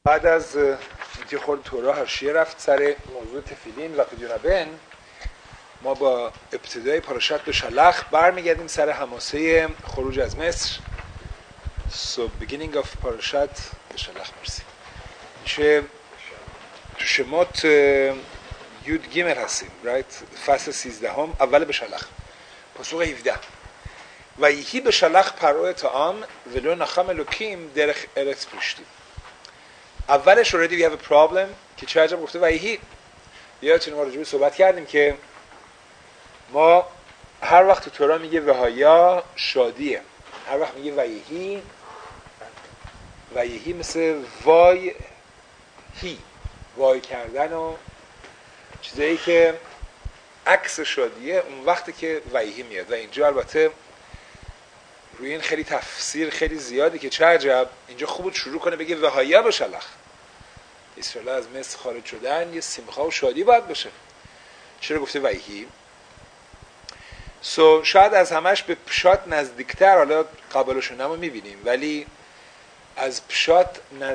بعد از اینکه خود تورا حاشیه رفت سر موضوع تفیلین و پدیونابن، ما با ابتدای پاراشت به شلخ برمیگردیم سر حماسه خروج از مصر. So beginning of پاراشت به شلخ. مرسی. میشه تو شمات یود گیمر هستیم، right؟ فصل 13 اول به شلخ، پاسخ 17. و یهی به شلخ پرو طعام ولو نخم الوکیم درخ ارث پوشتیم. اولش already we have a problem که چه عجب گفته و یهی. یادتونه ما راجع به صحبت کردیم که ما هر وقت تو تورا میگه وهایا شادیه، هر وقت میگه و یهی مثل وای هی، وای کردن و چیزایی که عکس شادیه، اون وقتی که ویهی میاد. و اینجا البته روی این خیلی تفسیر خیلی زیاده که چه عجب اینجا خوب شروع کنه بگه وهایا به شلخ، اسرائیل از مصر خارج شدن، یه سیمخا و شادی باید باشه. چرا گفته ویهی؟ شاید از همش به پشات نزدیکتر، حالا قبالشو نما میبینیم، ولی از پشات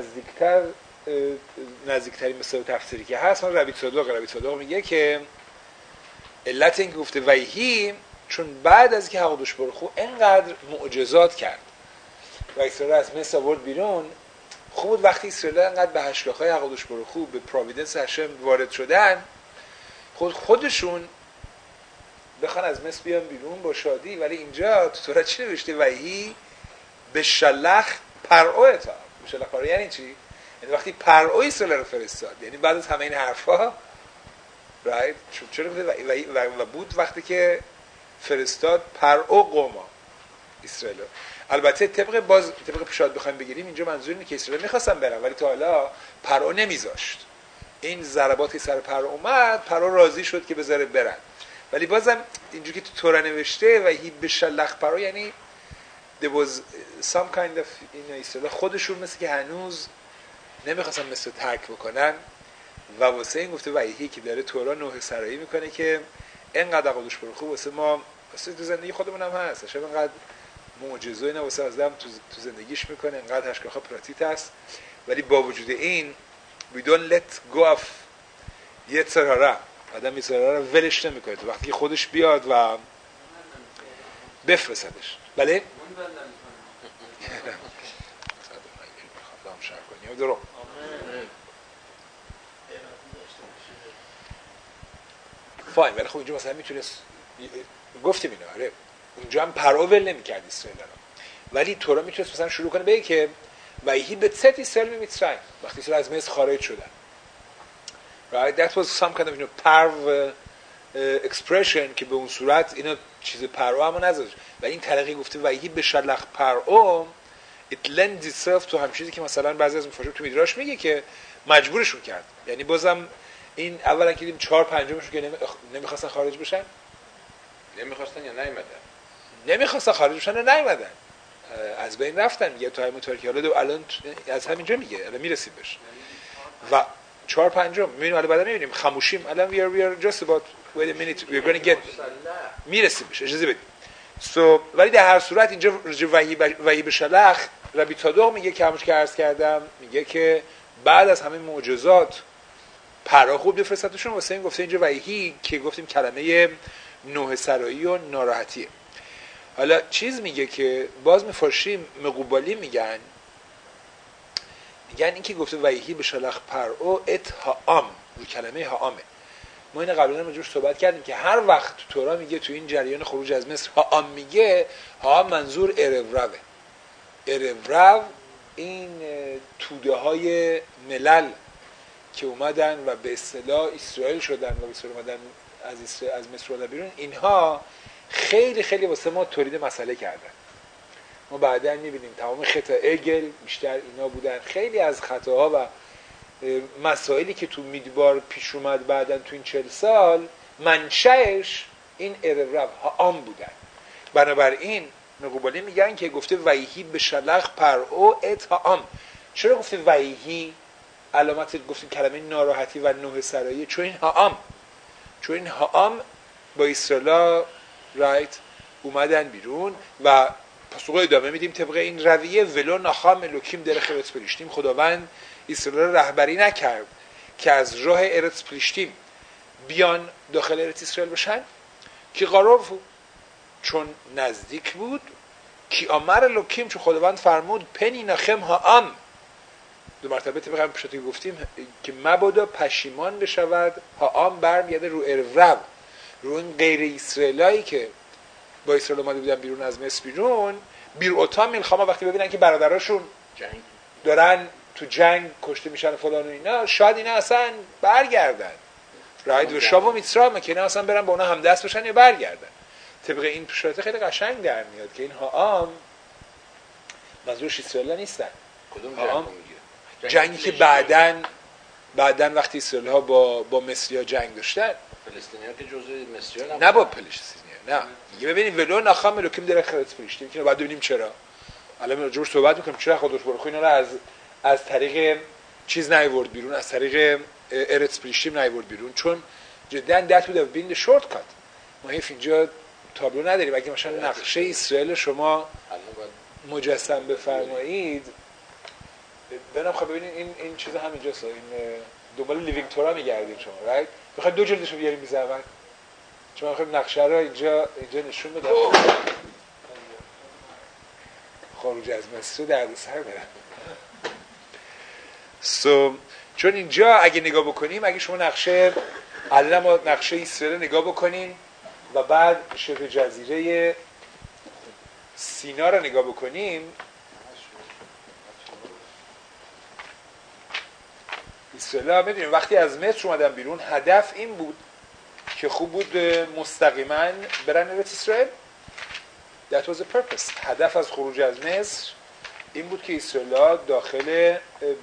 نزدیکترین مثال تفسیری که هست ربی صادق میگه که علت این که گفته ویهی چون بعد از که حقدوش برخو اینقدر معجزات کرد و اسرائیل از مصر آورد بیرون، خوب بود وقتی اسرائیل اینقدر به هشلاخای حقدوش برخو به پراویدنس هشم وارد شدن خودشون بخوان از مصر بیان بیرون با شادی. ولی اینجا تو تورا چی نوشته؟ ویهی به شلخ پرعو تا. به شلخ پرعو یعنی چی؟ یعنی وقتی پرعو اسرائیل رو فرستاد، یعنی بعد از همه این حرفا رایت چرا گفته و بود وقتی که فرستاد پرعو قوما اسرائیل. البته طبق پیشاد بخوایم بگیریم اینجا منظور اینه که اسرائیل می‌خواستن برن ولی تا حالا پرعو نمیذاشت. این ضرباتی سر پرعو اومد، پرعو راضی شد که بذاره برن. ولی بازم اینجوری که تو تورا نوشته و هی به شلخ پرعو یعنی there was some kind of این اسرائیل خودشون مثل که هنوز نمیخواستن مثل ترک بکنن و واسه این گفته ویهی که داره تورا نوح سرایی میکنه که اینقدر قدوش برخو واسه ما واسه تو زندگی خودمون هم هست، شاید اینقدر معجزه اینا واسه آدم تو زندگیش میکنه، اینقدر هشکاخا پراتیت هست، ولی با وجود این we don't let go of یتسرارا، آدم یتسرارا رو ولش نمیکنه تو وقتی خودش بیاد و بفرستدش. بله درو فاین. ولی خب اینجا مثلا میتونست گفتیم اینا، آره اونجا هم پرعو ول نمی‌کرد اسرائیل رو، ولی تورا میتونست مثلا شروع کنه بگه که ویهی به ست اسرائیل می‌مصر، وقتی اسرائیل از مصر خارج شدن. right that was some kind of پرو expression که به اون صورت اینا چیز پرعو هم نذاشت و این طریقی گفته ویهی به شلخ پرعو it lends itself تو هم چیزی که مثلا بعضی از مفاسرین تو میدراش میگه که مجبورشون کرد. یعنی بازم این اولا که دیدیم 4/5 که نمیخواستن خارج بشن، نمیخواستن یا نیومدن، نمیخواستن خارج بشن و نیومدن، از بین رفتن. میگه تو همون ترکی حالا الان از همینجا میگه الان میرسیم بهش و 4/5 میبینیم. الان بعدا میبینیم خاموشیم الان we are just about wait a minute we are going to get میرسیم بهش، اجازه بدید. ولی در هر صورت اینجا وحی به شلخ ربی صادق میگه که همونش که عرض کردم، میگه که بعد از همه معجزات پرا خوب بفرستادشون. واسه این گفته اینجا وحی که گفتیم کلمه نوح سرایی و ناراحتیه. حالا چیز میگه که باز مفارشیم مقوبالی میگن این که گفته وحی به شلخ پرعو اتهام رو کلمه هامه. ما این قبلا راجعش صحبت کردیم که هر وقت تو تورا میگه تو این جریان خروج از مصر هام میگه، هام منظور ارورو. ارورو این توده های ملل که اومدن و به اصطلاح اسرائیل شدن و به اصطلاح اومدن از مصر اومدن بیرون، اینها خیلی خیلی واسه ما تولید مسئله کردن. ما بعداً می‌بینیم تمام خطا اگل بیشتر اینا بودن. خیلی از خطاها و مسائلی که تو میدبار پیش اومد بعداً تو این 40 سال منشأش این ارورو هام بودن. بنابراین مقوبالی میگن که گفته ویهی به شلخ پرعو اتهام. چرا گفته ویهی؟ علامت گفتیم کلمه ناراحتی و نوح سرایی، چون این هام با اسرائیل رایت اومدن بیرون و پاسخ ادامه میدیم طبق این رویه ولو نخام الوکیم در ارث پلیشتیم، خداوند اسرائیل را رهبری نکرد که از راه ارث پلیشتیم بیان داخل ارث اسرائیل بشن که قرار چون نزدیک بود کی امر الوکیم، چون خداوند فرمود پنی نخم ها ام، دو مرتبه طبق هم پیشاتی گفتیم که مبادا پشیمان بشود، ها ام برمیگرده رو ارو، رو این غیر اسرائیلایی که با اسرائیل اومده بودن بیرون از مصر بیر اوتا میلخاما، وقتی ببینن که برادراشون دارن تو جنگ کشته میشن و فلان و اینا، شاید اینا اصلا برگردن راید و شاب و میترامه که اینا اصلا برن با اونا همدست بشن یا برگردن. طبق این پیشاتی خیلی قشنگ در میاد که این ها ام منظورش اسرائیل نیستن. کدوم جنگ میگه؟ جنگی که بعدن وقتی اسرائیل ها با مصری‌ها جنگ داشتن، فلسطینی‌ها که جزء مصری‌ها نه با فلسطینی‌ها، نه میگه ببینید ولو نخام الوکیم در ارث پلیشتیم، که بعد ببینیم چرا الان راجعش صحبت می‌کنیم چرا خودش برخو اینا رو از طریق چیز نیورد بیرون، از طریق ارث پلیشتیم نیورد بیرون، چون جدا that would have been the shortcut. ما حیف اینجا تابلو نداریم. اگه مثلا نقشه اسرائیل شما مجسم بفرمایید بنام خب ببینید این چیز همینجاست، این دنبال لیوینگ تورا میگردید شما رایت، بخواید دو جلدشو بیاریم بی زحمت، چون میخوایم نقشه رو اینجا نشون بدم خروج از مصر درد سر برم. چون اینجا اگه نگاه بکنیم، اگه شما نقشه اسرائیل نگاه بکنین و بعد شبه جزیره سینا رو نگاه بکنیم، اسرائیل ها میدونیم وقتی از مصر اومدن بیرون هدف این بود که خوب بود مستقیما برن ارث اسرائیل. That was the purpose. هدف از خروج از مصر این بود که اسرائیل ها داخل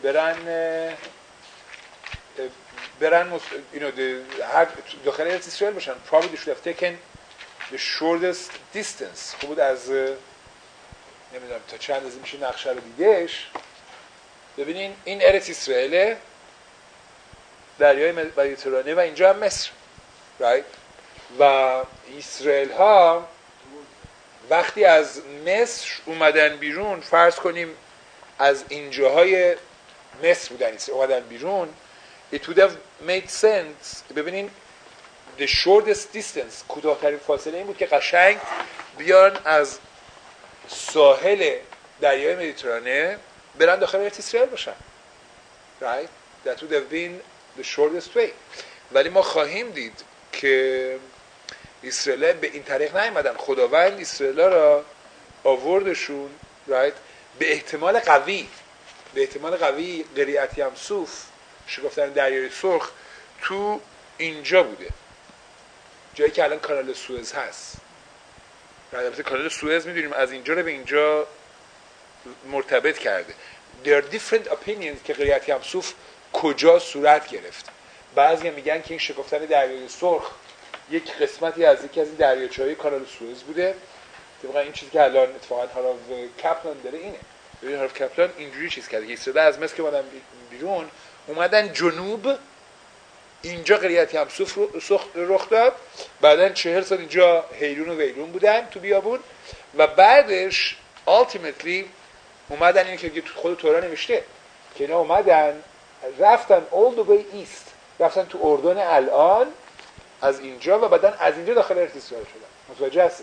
برن داخل ارث اسرائیل باشن. Probably they should have taken the shortest distance. خوب بود از نمیدونم تا چند از میشه نقشه رو دیدش. ببینین این ارث اسرائیل، دریای مدیترانه و اینجا هم مصر right؟ و اسرائیل ها وقتی از مصر اومدن بیرون، فرض کنیم از اینجاهای مصر بودن اومدن بیرون، it would have made sense. ببینین the shortest distance، کوتاه‌ترین فاصله این بود که قشنگ بیان از ساحل دریای مدیترانه برن داخل ارث اسرائیل باشن right؟ that would have been the shortest way. ولی ما خواهیم دید که اسرائیل به این طریق نیامدن. خداوند اسرائیل را آوردشون right؟ به احتمال قوی قریعت یمسوف، شکفتن دریای سرخ، تو اینجا بوده، جایی که الان کانال سوئز هست. البته کانال سوئز میدونیم از اینجا رو به اینجا مرتبط کرده. There are different opinions که قریعت یمسوف کجا صورت گرفت. بعضی میگن که این شکفتن دریای سرخ یک قسمتی از یکی از این دریاچه‌های کانال سوئز بوده. طبق این چیزی که الان اتفاقا هاراو کپلان داره اینه. ببین هاراو کپلان اینجوری چیز کرده که اسرائیل از مصر که بیرون اومدن جنوب، اینجا قریعت یمسوف رخ داد، بعدن 40 سال اینجا حیرون و ویرون بودن تو بیابون و بعدش ultimately اومدن، اینه که تو خود تورا نوشته که اینا اومدن رفتن all the way east، رفتن تو اردن الان از اینجا و بعدن از اینجا داخل ارث اسرائیل شدن. متوجه هستید؟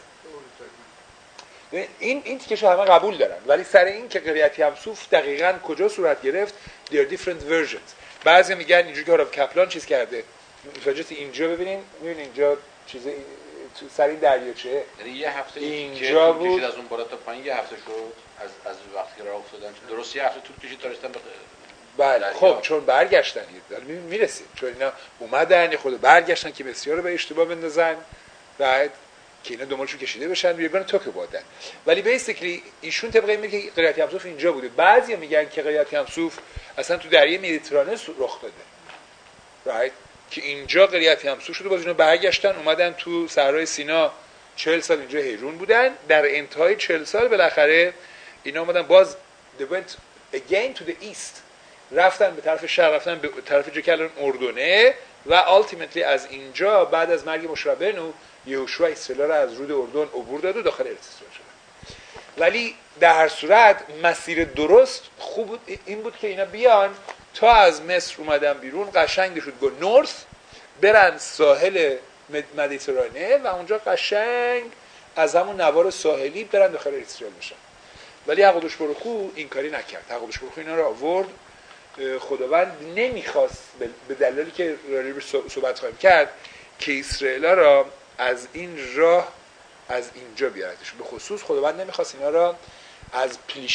این تیکش همه قبول دارن، ولی سر این که قریعت یمسوف دقیقاً کجا صورت گرفت there are different versions. بعضی میگن اینجوری که هاراو کپلان چیز کرده، متوجه اینجا ببینین اینجا چیز تو سر این دریاچه، یعنی یه هفته اینجا بود از اون بالا تا پایین یه هفته شد از وقتی که راه افتادن، درست یه هفته طول کشید تا رسیدن به بله. خب چون برگشتن میرسیم، چون اینا اومدن یه خود برگشتن که بسیار رو به اشتباه بندازن بعد که اینا دنبالشون کشیده بشن بیرون توکو بادن. ولی بیسیکلی ایشون طبق این میگه که قریعت یمسوف اینجا بوده. بعضیا میگن که قریعت یمسوف اصلا تو دریای مدیترانه رخ داده رایت، که اینجا قریعت یمسوف شده، باز اینا برگشتن اومدن تو صحرای سینا 40 سال اینجا حیرون بودن. در انتهای 40 سال بالاخره اینا اومدن باز they went again to the east، رفتن به طرف شرق، رفتن به طرف جایی که الان اردنه و ultimately از اینجا بعد از مرگ مشربنو یهوشوا اسرائیل را از رود اردن عبور داد و داخل ارث اسرائیل شدن. ولی در هر صورت مسیر درست خوب این بود که اینا بیان تا از مصر اومدن بیرون، قشنگ شد گو نورث، برن ساحل مدیترانه و اونجا قشنگ از همون نوار ساحلی برن داخل اسرائیل بشن. ولی حقودش برخو این کاری نکرد. حقودش برخو اینا رو آورد. خداوند نمیخواست به دلیلی که راجعش صحبت خواهیم کرد که اسرائیل را از این راه از اینجا بیارتش. به خصوص خداوند نمیخواست اینا را از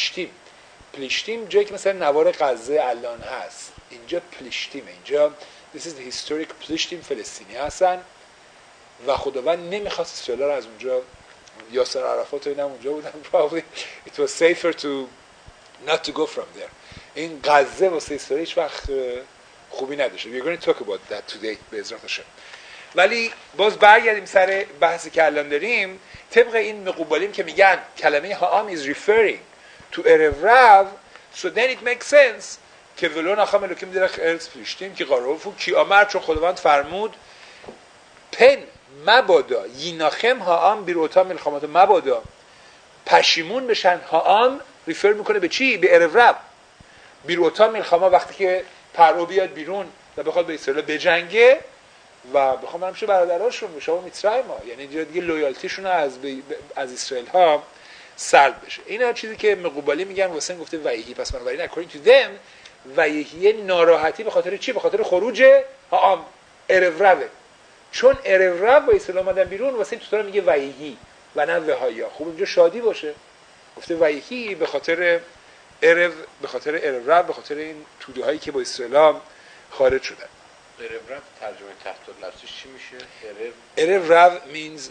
پلیشتیم جایی که مثلا نوار غزه الان هست، اینجا پلیشتیمه، اینجا this is the historic پلیشتیم فلسطینی هستن و خداوند نمیخواست اسرائیل را از اونجا، یاسر عرفات و اینا اونجا بودن probably it was safer to not to go from there. این غزه واسه اسرائیل هیچ وقت خوبی نداشته. we're going to talk about that today به عزت هاشم. ولی باز برگردیم سر بحثی که الان داریم. طبق این مقوبالیم که میگن کلمه هام is referring to erev rav, so then it makes sense که ولو نخام الوکیم درخ ارز پلیشتیم که قاروفو کی آمر، چون خداوند فرمود پن مبادا ییناخم هام بیروتا ملخامات، مبادا پشیمون بشن. هام ریفر میکنه به چی؟ به erev rav. بیروتا ملخاما وقتی که پرو بیاد بیرون و بخواد به اسرائیل بجنگه و بخوام برم شه برادراشون به شما میترای ما، یعنی دیگه لویالتیشون از اسرائیل ها سلب بشه. این چیزی که مقوبالی میگن واسه گفته وحیی. پس بنابراین according to them وحیی ناراحتی به خاطر چی؟ به خاطر خروج هام erev rav، چون erev rav با اسرائیل اومدن بیرون واسه این تو میگه وحیی و نه وهایا. خوب اینجا شادی باشه، گفته وحیی به خاطر erev rav، به خاطر این توده هایی که با اسرائیل خارج شدن. erev rav ترجمه تحت لفظش چی میشه؟ erev rav means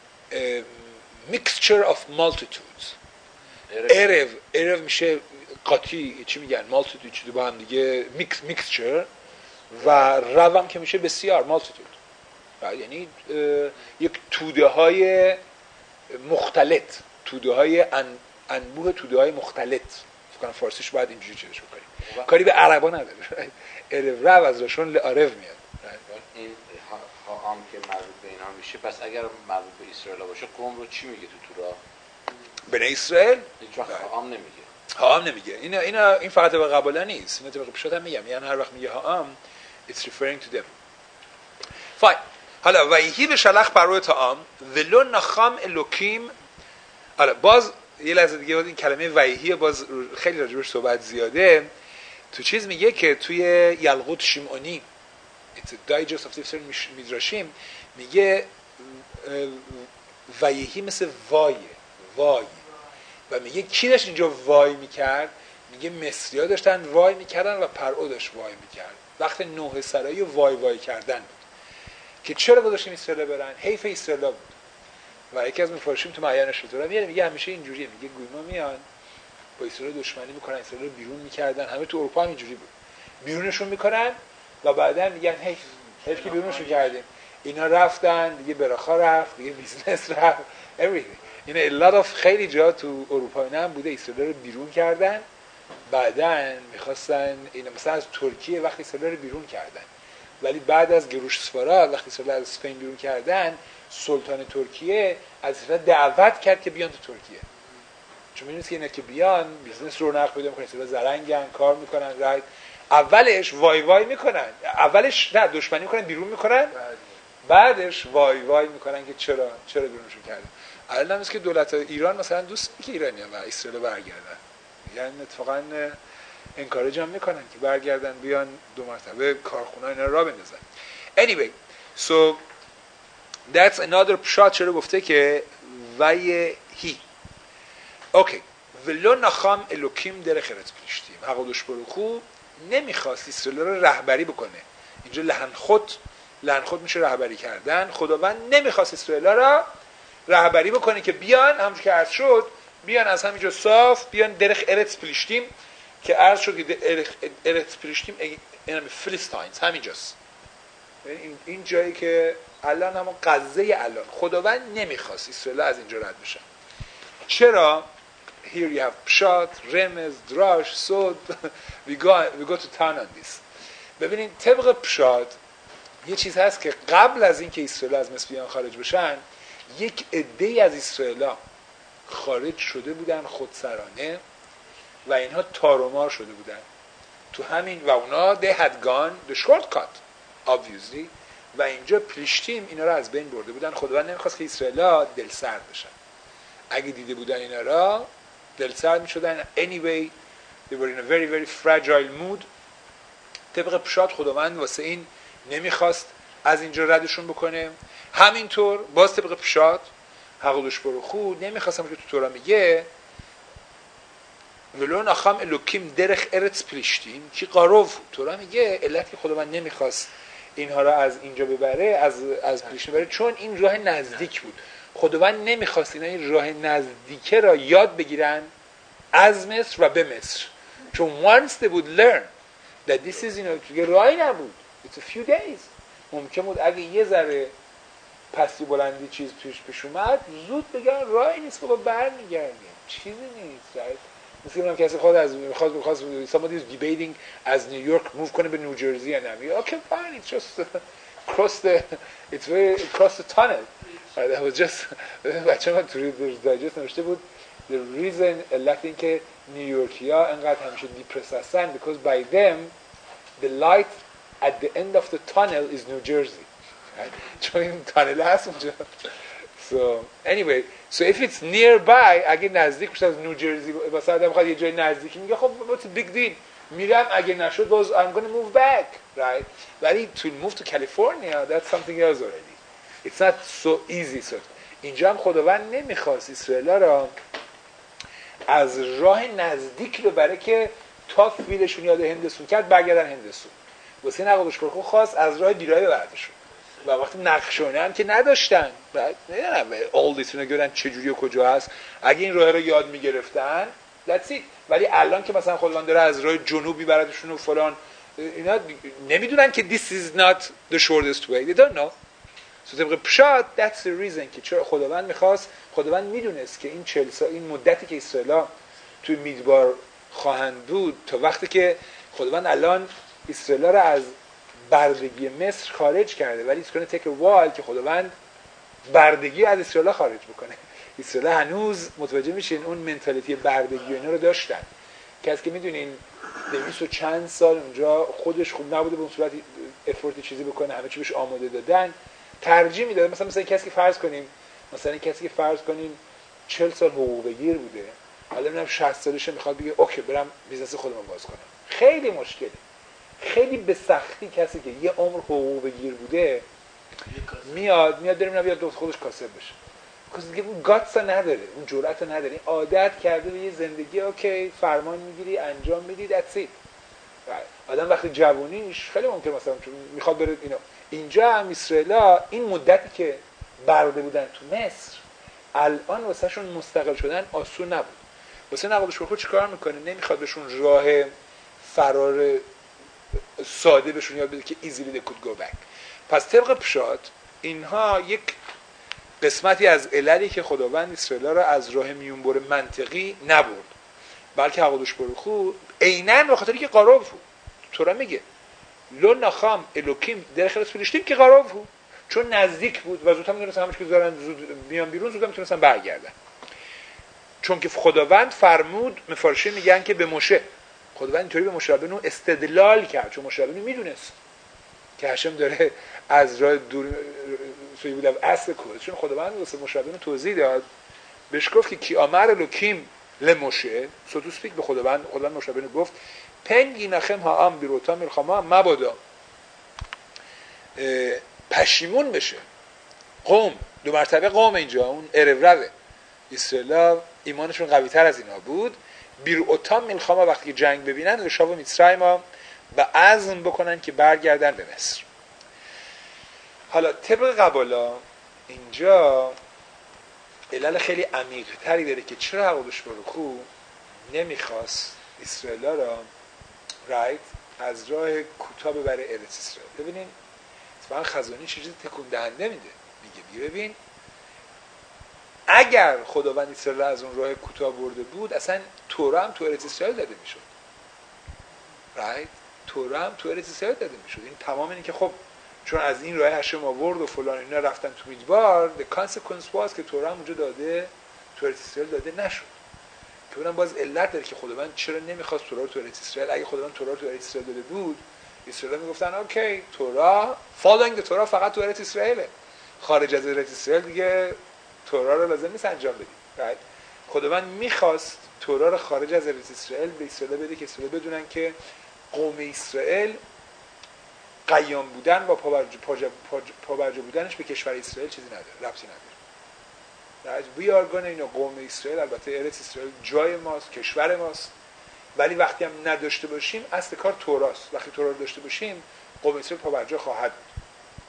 mixture of multitudes. erev میشه قاطی، چی میگن؟ multitude چیزی با هم دیگه mixture، و rav هم که میشه بسیار multitude، یعنی یک توده های مختلط، توده های انبوه توده های مختلط. فکر کنم فارسیش باید اینجوری چیزش بکنیم، کاری به عربا نداره. erev rav از رشون لعرف میاد. این هام که مربوط به اینا میشه، پس اگر مربوط به اسرائیل باشه قوم رو چی میگه تو تورا؟ بنی اسرائیل؟ هیچ وقت هام نمیگه. هام نمیگه. این فقط به قبلا نیست، این به قبشات هم میگم، یعنی هر وقت میگه هام it's referring to them. fine. حالا وحیی به شلخ پروی تام ولو نخام الوکیم. حالا باز یه لحظه دیگه این کلمه وحیی باز خیلی راجبش صحبت زیاده. تو چیز میگه که توی یلقوت شیمعونی It's a digest of different میدراشیم میگه وحیی مثل وای و میگه کی داشت اینجا وای میکرد؟ میگه مصری‌ها داشتن وای میکردن و پرعو داشت وای میکرد. وقت نوح سرایی وای کردن بود که چرا گذاشتیم اسرائیل برن؟ حیف اسرائیل بود. و یکی از مفارشیم تو معین شطورا میگه همیشه اینجوریه، میگه گویما میان با اسرائیل دشمنی میکنن، اسرائیل رو بیرون میکردن، همه تو اروپا هم اینجوری بود، بیرونشون میکنن و بعدا میگن حیف که بیرونشون کردیم. اینا رفتن دیگه، براخا رفت دیگه، بیزنس رفت، everything. این a lot of خیلی جا تو اروپا اینا هم بوده اسرائیل رو بیرون کردن، بعدا میخواستن اینا مثلا از ترکیه وقتی اسرائیل رو بیرون کردن، ولی بعد از گروش سفارا وقتی اسرائیل از اسپین بیرون کردن، سلطان ترکیه از اسرائیل دعوت کرد که بیان تو ترکیه، چون می‌دونید که اینا که بیان بیزنس رونق پیدا می‌کنه، اسرائیل زرنگن، کار میکنن، رایت اولش وای میکنن، اولش نه دشمنی میکنن بیرون میکنن، بعدش وای میکنن که چرا بیرونشون کردن. الان هست که دولت ایران مثلا دوست که ایرانی‌ها و اسرائیل برگردن، یعنی اتفاقا انکارج هم میکنن که برگردن بیان دو مرتبه کارخونه اینا را بندازن. anyway so that's another shot. چرا گفته که وحیی اوکی ولو نخام الوکیم در خرت پلیشتیم. حقودش بروخو نمیخواست اسرائیل رو رهبری بکنه. اینجا لحن خود میشه رهبری کردن. خداوند نمیخواست اسرائیل را رهبری بکنه که بیان همونجور که عرض شد، بیان از همینجا صاف بیان درخ ارت پلیشتیم که عرض شد که ارت پلیشتیم این فلسطینز همینجاست، این جایی که الان همون غزه الان. خداوند نمیخواست اسرائیل از اینجا رد بشن. چرا؟ Here you have Pshat, Remez, Drash, Sod. we go to town on this. ببینید طبق پشات یه چیز هست که قبل از اینکه اسرائیل از مصر بیان خارج بشن، یک عده از اسرائیل‌ها خارج شده بودن خودسرانه و اینها تارومار شده بودن تو همین و اونا they had gone the shortcut obviously و اینجا پلیشتیم اینا رو از بین برده بودن. خداوند نمیخواست که اسرائیل‌ها دل سرد بشن. اگه دیده بودن اینا را دل سرد میشدن. anyway they were in a very very fragile mood. طبق پشات خداوند واسه این نمیخواست از اینجا ردشون بکنه. همینطور باز طبق پشات حقودش برو خود نمیخواستم که تو تورا میگه ولو نخام الوکیم درخ ارتس پلیشتیم که قاروف. تورا میگه علت که خداوند نمیخواست اینها را از اینجا ببره از پلیشتیم ببره چون این راه نزدیک بود. خداوند نمیخواست اینا این راه نزدیکه را یاد بگیرن از مصر و به مصر چون once they would learn that this is دیگه راهی نبود. it's a few days. ممکن بود اگه یه ذره پستی بلندی چیز پیش اومد زود بگن راهی نیست بابا برمیگردیم چیزی نیست. مثل اینم کسی خود از میخواست somebody is debating از نیویورک موو کنه به نیوجرسی یا نمیگه okay fine it's just cross the tunnel. that was just بچه من تو دایجست نوشته بود the reason علت این که نیویورکیا انقدر همیشه دیپرس هستن because by them the light at the end of the tunnel is New Jersey. چون این تانل هست اونجا. So anyway, so if it's nearby اگه نزدیک بشه از نیوجرسی واسه آدم میخواد یه جای نزدیکی میگه خب what's the big deal میرم اگه نشد باز I'm going to move back right. ولی to move to California that's something else already. It's not so easy. So اینجا هم خداوند نمیخواست اسرائیل را از راه نزدیک رو برای که تا فیلشون یاد هندسون کرد برگردن هندسون. واسه این حقودش برخو خواست از راه دیرایی ببردشون و وقتی نقشونه هم که نداشتن نمیدونم اولدیتون رو گردن چجوری و کجا هست اگه این راه رو یاد میگرفتن that's it. ولی الان که مثلا خداوند داره از راه جنوبی بردشون و فلان اینا نمیدونن که this is not the shortest way. they don't know. so طبق پشات that's the reason که چرا خداوند میخواست. خداوند میدونست که این 40 سال این مدتی که اسرائیل‌ها توی میدبار خواهند بود تا وقتی که خداوند الان اسرائیل‌ها رو از بردگی مصر خارج کرده ولی it's going to take a while که خداوند بردگی از اسرائیل خارج بکنه. اسرائیل هنوز متوجه میشین اون منتالیتی بردگی و اینا رو داشتن. کسی که میدونین 200 و چند سال اونجا خودش خوب نبوده به اون صورت افورت چیزی بکنه همه چی بهش آماده دادن ترجیح میداده. مثلا کسی که فرض کنیم 40 سال حقوق بگیر بوده حالا میگم 60 سالشه میخواد بگه اوکی برم بیزنس خودم باز کنم. خیلی مشکله. خیلی به سختی کسی که یه عمر حقوق بگیر بوده میاد بریم بیاد خودش کاسب بشه. دیگه اون گاتس نداره اون جرأت نداره. این عادت کرده به یه زندگی اوکی فرمان میگیری انجام میدی that's it. آدم وقتی جوونیش خیلی ممکن مثلا میخواد بره اینجا هم اسرائیل‌ها این مدتی که برده بودن تو مصر الان واسه شون مستقل شدن آسون نبود. واسه نقابش خود چیکار میکنه نمیخواد بهشون راه فرار ساده بهشون یاد بده که easily they could go back. پس طبق پشات اینها یک قسمتی از عللی که خداوند اسرائیل را از راه میونبر منطقی نبرد بلکه حقودش برخو عیناً به خاطر که قاروف بود. تورا میگه لو نخام الوکیم در خلاص فلسطین که قاروف بود چون نزدیک بود و زودتر میتونستن همش که دارن زود میان بیرون زودتر میتونستن برگردن. چون که خداوند فرمود مفارشین میگن که به موشه خداوند اینطوری به موشه ربی‌نو استدلال کرد چون موشه ربی‌نو میدونست که هاشم داره از راه دور سوی بودم اصل کود چون خداوند واسه موشه ربی‌نو توضیح داد بهش گفت که کی امر لوکیم لموشه سو تو سپیک به خداوند موشه ربی‌نو گفت پنگی نخم ها ام بیروتا میلخما مبادا پشیمون بشه قوم دو مرتبه قوم اینجا اون ارورده اسرائیل ایمانشون قوی تر از اینا بود بیروتا میلخما وقتی جنگ ببینن لشاو مصرعیم و عزم بکنن که برگردن به مصر. حالا طبق قبالا اینجا علل خیلی عمیق تری داره که چرا حقودش برخو نمیخواست اسرائیل را از راه کوتاه ببره ارث اسرائیل. ببینین اتفاقا خزانی چیزی تکون دهنده میگه ببین اگر خداوند اسرائیل از اون راه کوتاه برده بود اصلا تورا هم تو ارث اسرائیل داده میشد. تورا هم تو ارث اسرائیل داده میشد. این تمام اینه که خب چون از این راه هشم آورد و فلان اینا رفتن تو میدبار the consequence was که تورا هم اونجا داده تو ارث اسرائیل داده نشد. که اونم باز علت داره که خداوند چرا نمیخواست تورا رو تو ارث اسرائیل. اگه خداوند تورا رو تو ارث اسرائیل داده بود، اسرائیل میگفتن اوکی تورا فالوینگ تورا فقط تو ارث اسرائیله، خارج از ارث اسرائیل دیگه تورا رو لازم نیست انجام بدیم. بعد خداوند میخواست تورا رو خارج از ارث اسرائیل به اسرائیل بده که اسرائیل بدونن که قوم اسرائیل قیام بودن با پابرجا بودنش به کشور اسرائیل چیزی نداره، ربطی نداره. وی آر گون اینا قوم اسرائیل، البته ارث اسرائیل جای ماست، کشور ماست، ولی وقتی هم نداشته باشیم اصل کار توراست. وقتی تورا رو داشته باشیم قوم اسرائیل پابرجا خواهد بود.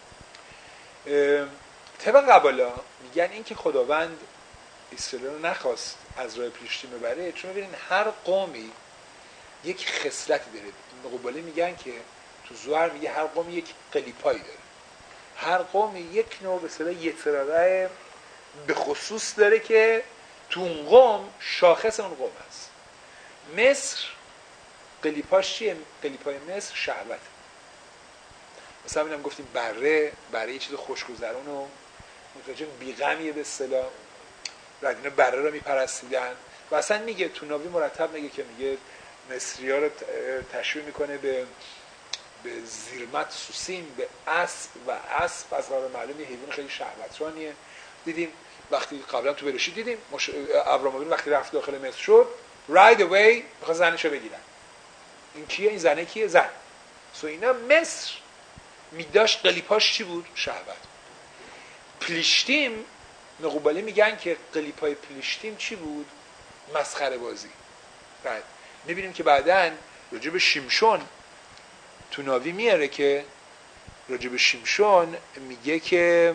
طبق قبالا میگن این که خداوند اسرائیل رو نخواست از راه پلیشتین ببره، چون ببینین هر قومی یک خصلتی داره. قباله میگن که تو زوار میگه هر قومی یک قلیپایی داره، هر قومی یک نوع به اصطلاح یتراره به خصوص داره که تو اون قوم شاخص اون قوم هست. مصر قلیپاش چیه؟ قلیپای مصر شهوت. مثلا اینم گفتیم بره یه چیز خوشگذرون و متوجه بیغمیه به اصطلاح، بعد اینا بره رو میپرستیدن و اصلا میگه تو ناوی مرتب میگه که میگه مصری ها رو تشبیه میکنه به زیرمت سوسیم، به اسب، و اسب از قرار معلوم یه حیوان خیلی شهوترانیه. دیدیم وقتی قبلا تو برشید دیدیم ابراهیم وقتی رفت داخل مصر شد right away میخواد زنشو بگیرن. این کیه؟ این زنه کیه؟ زن. سو اینا مصر میداشت قلیپاش چی بود؟ شهوت. پلیشتیم نقوبالی میگن که قلیپای پلیشتیم چی بود؟ مسخره بازی. بعد میبینیم که بعداً راجع به شیمشون تو ناوی میاره که راجع به شیمشون میگه که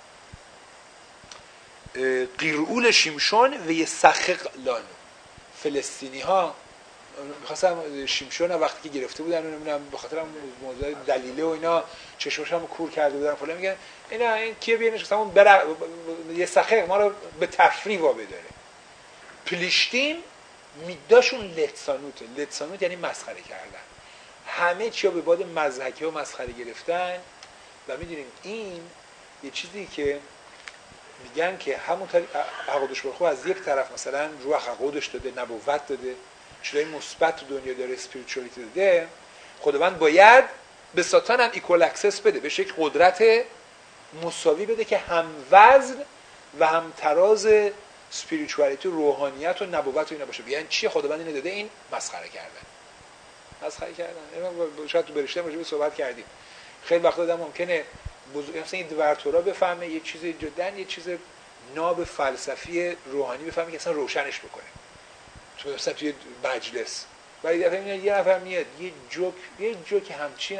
قیرول شیمشون و یه سخق لانو. فلسطینی ها میخواستم شیمشون وقتی که گرفته بودن نمیدونم به خاطر موضوع دلیله و اینا چشمش هم کور کرده بودن فلان، میگن اینا این کیه بیانش مثلا یه سخق ما رو به تفریح وابه داره. پلیشتیم میداشون لتسانوت یعنی مسخره کردن، همه چی به باد مضحکه و مسخره گرفتن. و میدونیم این یه چیزی که میگن که همونطور عقادش برخو از یک طرف مثلا روح عقادش داده، نبوت داده، چیزای مثبت تو دنیا داره، اسپریچوالیتی داده، خداوند باید به ساتان هم ایکوال اکسس بده، بهش یک قدرت مساوی بده که هم وزن و هم تراز اسپریچوالیتی و روحانیت و نبوت و اینا باشه. بیان چیه خداوند اینو داده؟ این مسخره کردن. شاید تو برشته راجع به صحبت کردیم. خیلی وقتا آدم ممکنه مثلا این ورتورا بفهمه یه چیز جدا، یه چیز ناب فلسفی روحانی بفهمه که اصلا روشنش بکنه تو مثلا توی مجلس، ولی یه نفر میاد یه جوک همچین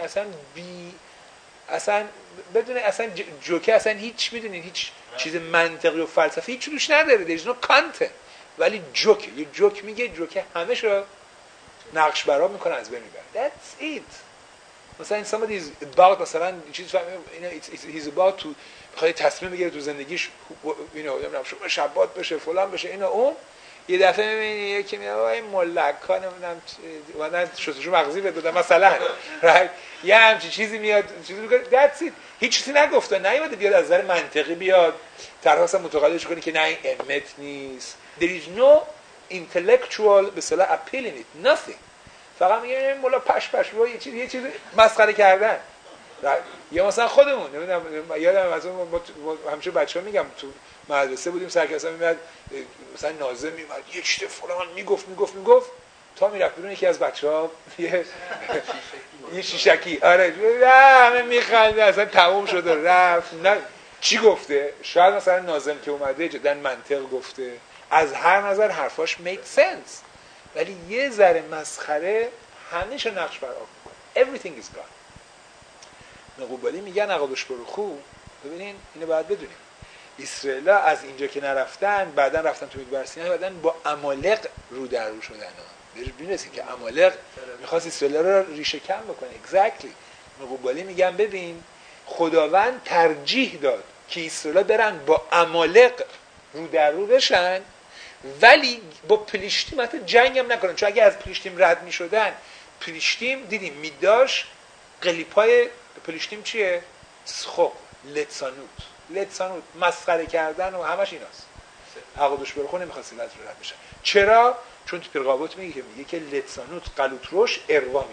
اصلا بدون اصلا جوکه اصلا هیچ میدونین هیچ چیز منطقی و فلسفی هیچ روش نداره، there's no content، ولی یه جوک میگه، جوکه همه‌شو نقش برآب میکنه از بین میبره. That's it. مثلا somebody is about مثلا چیز he's about to بخواد تصمیم بگیره تو زندگیش نمیدونم شو شبات بشه فلان بشه اینا، اون یه دفعه میبینی یکی میگه این ملکا نمیدونم اومدن شستشو مغزی بدادن مثلا یه همچین چیزی میاد چیزی میگه that's it. هیچ چیزی نگفته، نیومده بیاد از نظر منطقی بیاد طرفش متقاعدش کنه که نه این امت نیست. there is no intellectual به اصطلاح appeal in it, nothing. فقط میگه مولا پش یه چیز مسخره کردن. یا مثلا خودمون نمیدونم یادم از اون همیشه بچه‌ها میگم تو مدرسه بودیم سرکسا میاد مثلا ناظم میاد یه چیز فلان میگفت تا میرفت بیرون یکی از بچه‌ها یه شیشکی آره همه میخنده اصلا تموم شده رفت. نه چی گفته؟ شاید مثلا ناظم که اومده جدا منطق گفته، از هر نظر حرفاش make sense، ولی یه ذره مسخره همه‌شو نقش برآب میکنه. everything is gone. نقوبالی میگن عقادش برخو ببینین اینو باید بدونیم، اسرائیل از اینجا که نرفتن بعدن رفتن تو میدبر سینای، بعدن با عمالق رو در رو شدن. ببینید که عمالق میخواست اسرائیل رو ریشه کم بکنه. exactly. نقوبالی میگن ببین خداوند ترجیح داد که اسرائیل برن با عمالق رو در رو بشن، ولی با پلیشتیم حتی جنگ هم نکنن، چون اگه از پلیشتیم رد میشدن، پلیشتیم دیدیم میداش قلیپای پلیشتیم چیه؟ سخو، لتسانوت مسخره کردن و همش ایناست. عقدش برخو نمیخواست علت رو رد بشه. چرا؟ چون تو پیرقابوت میگه که لتسانوت قلوت روش اروا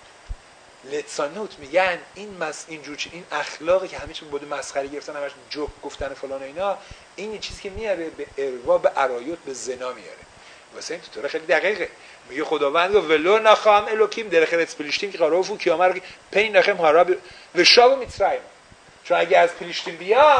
میاره. لتسانوت میگن این اخلاقی که همیشه بود مسخره گرفتن، همش جوک گفتن فلان و اینا، این یه چیزی که میاره به اروا، به عرایت، به زنا میاره. واسه این تو طور خیلی دقیقه میگه خداوند گفت ولو نخام الوکیم در خیرت پلیشتیم که قرار فو کیامر پین نخم هاراب و شاب میترایم. چون اگه از پلیشتیم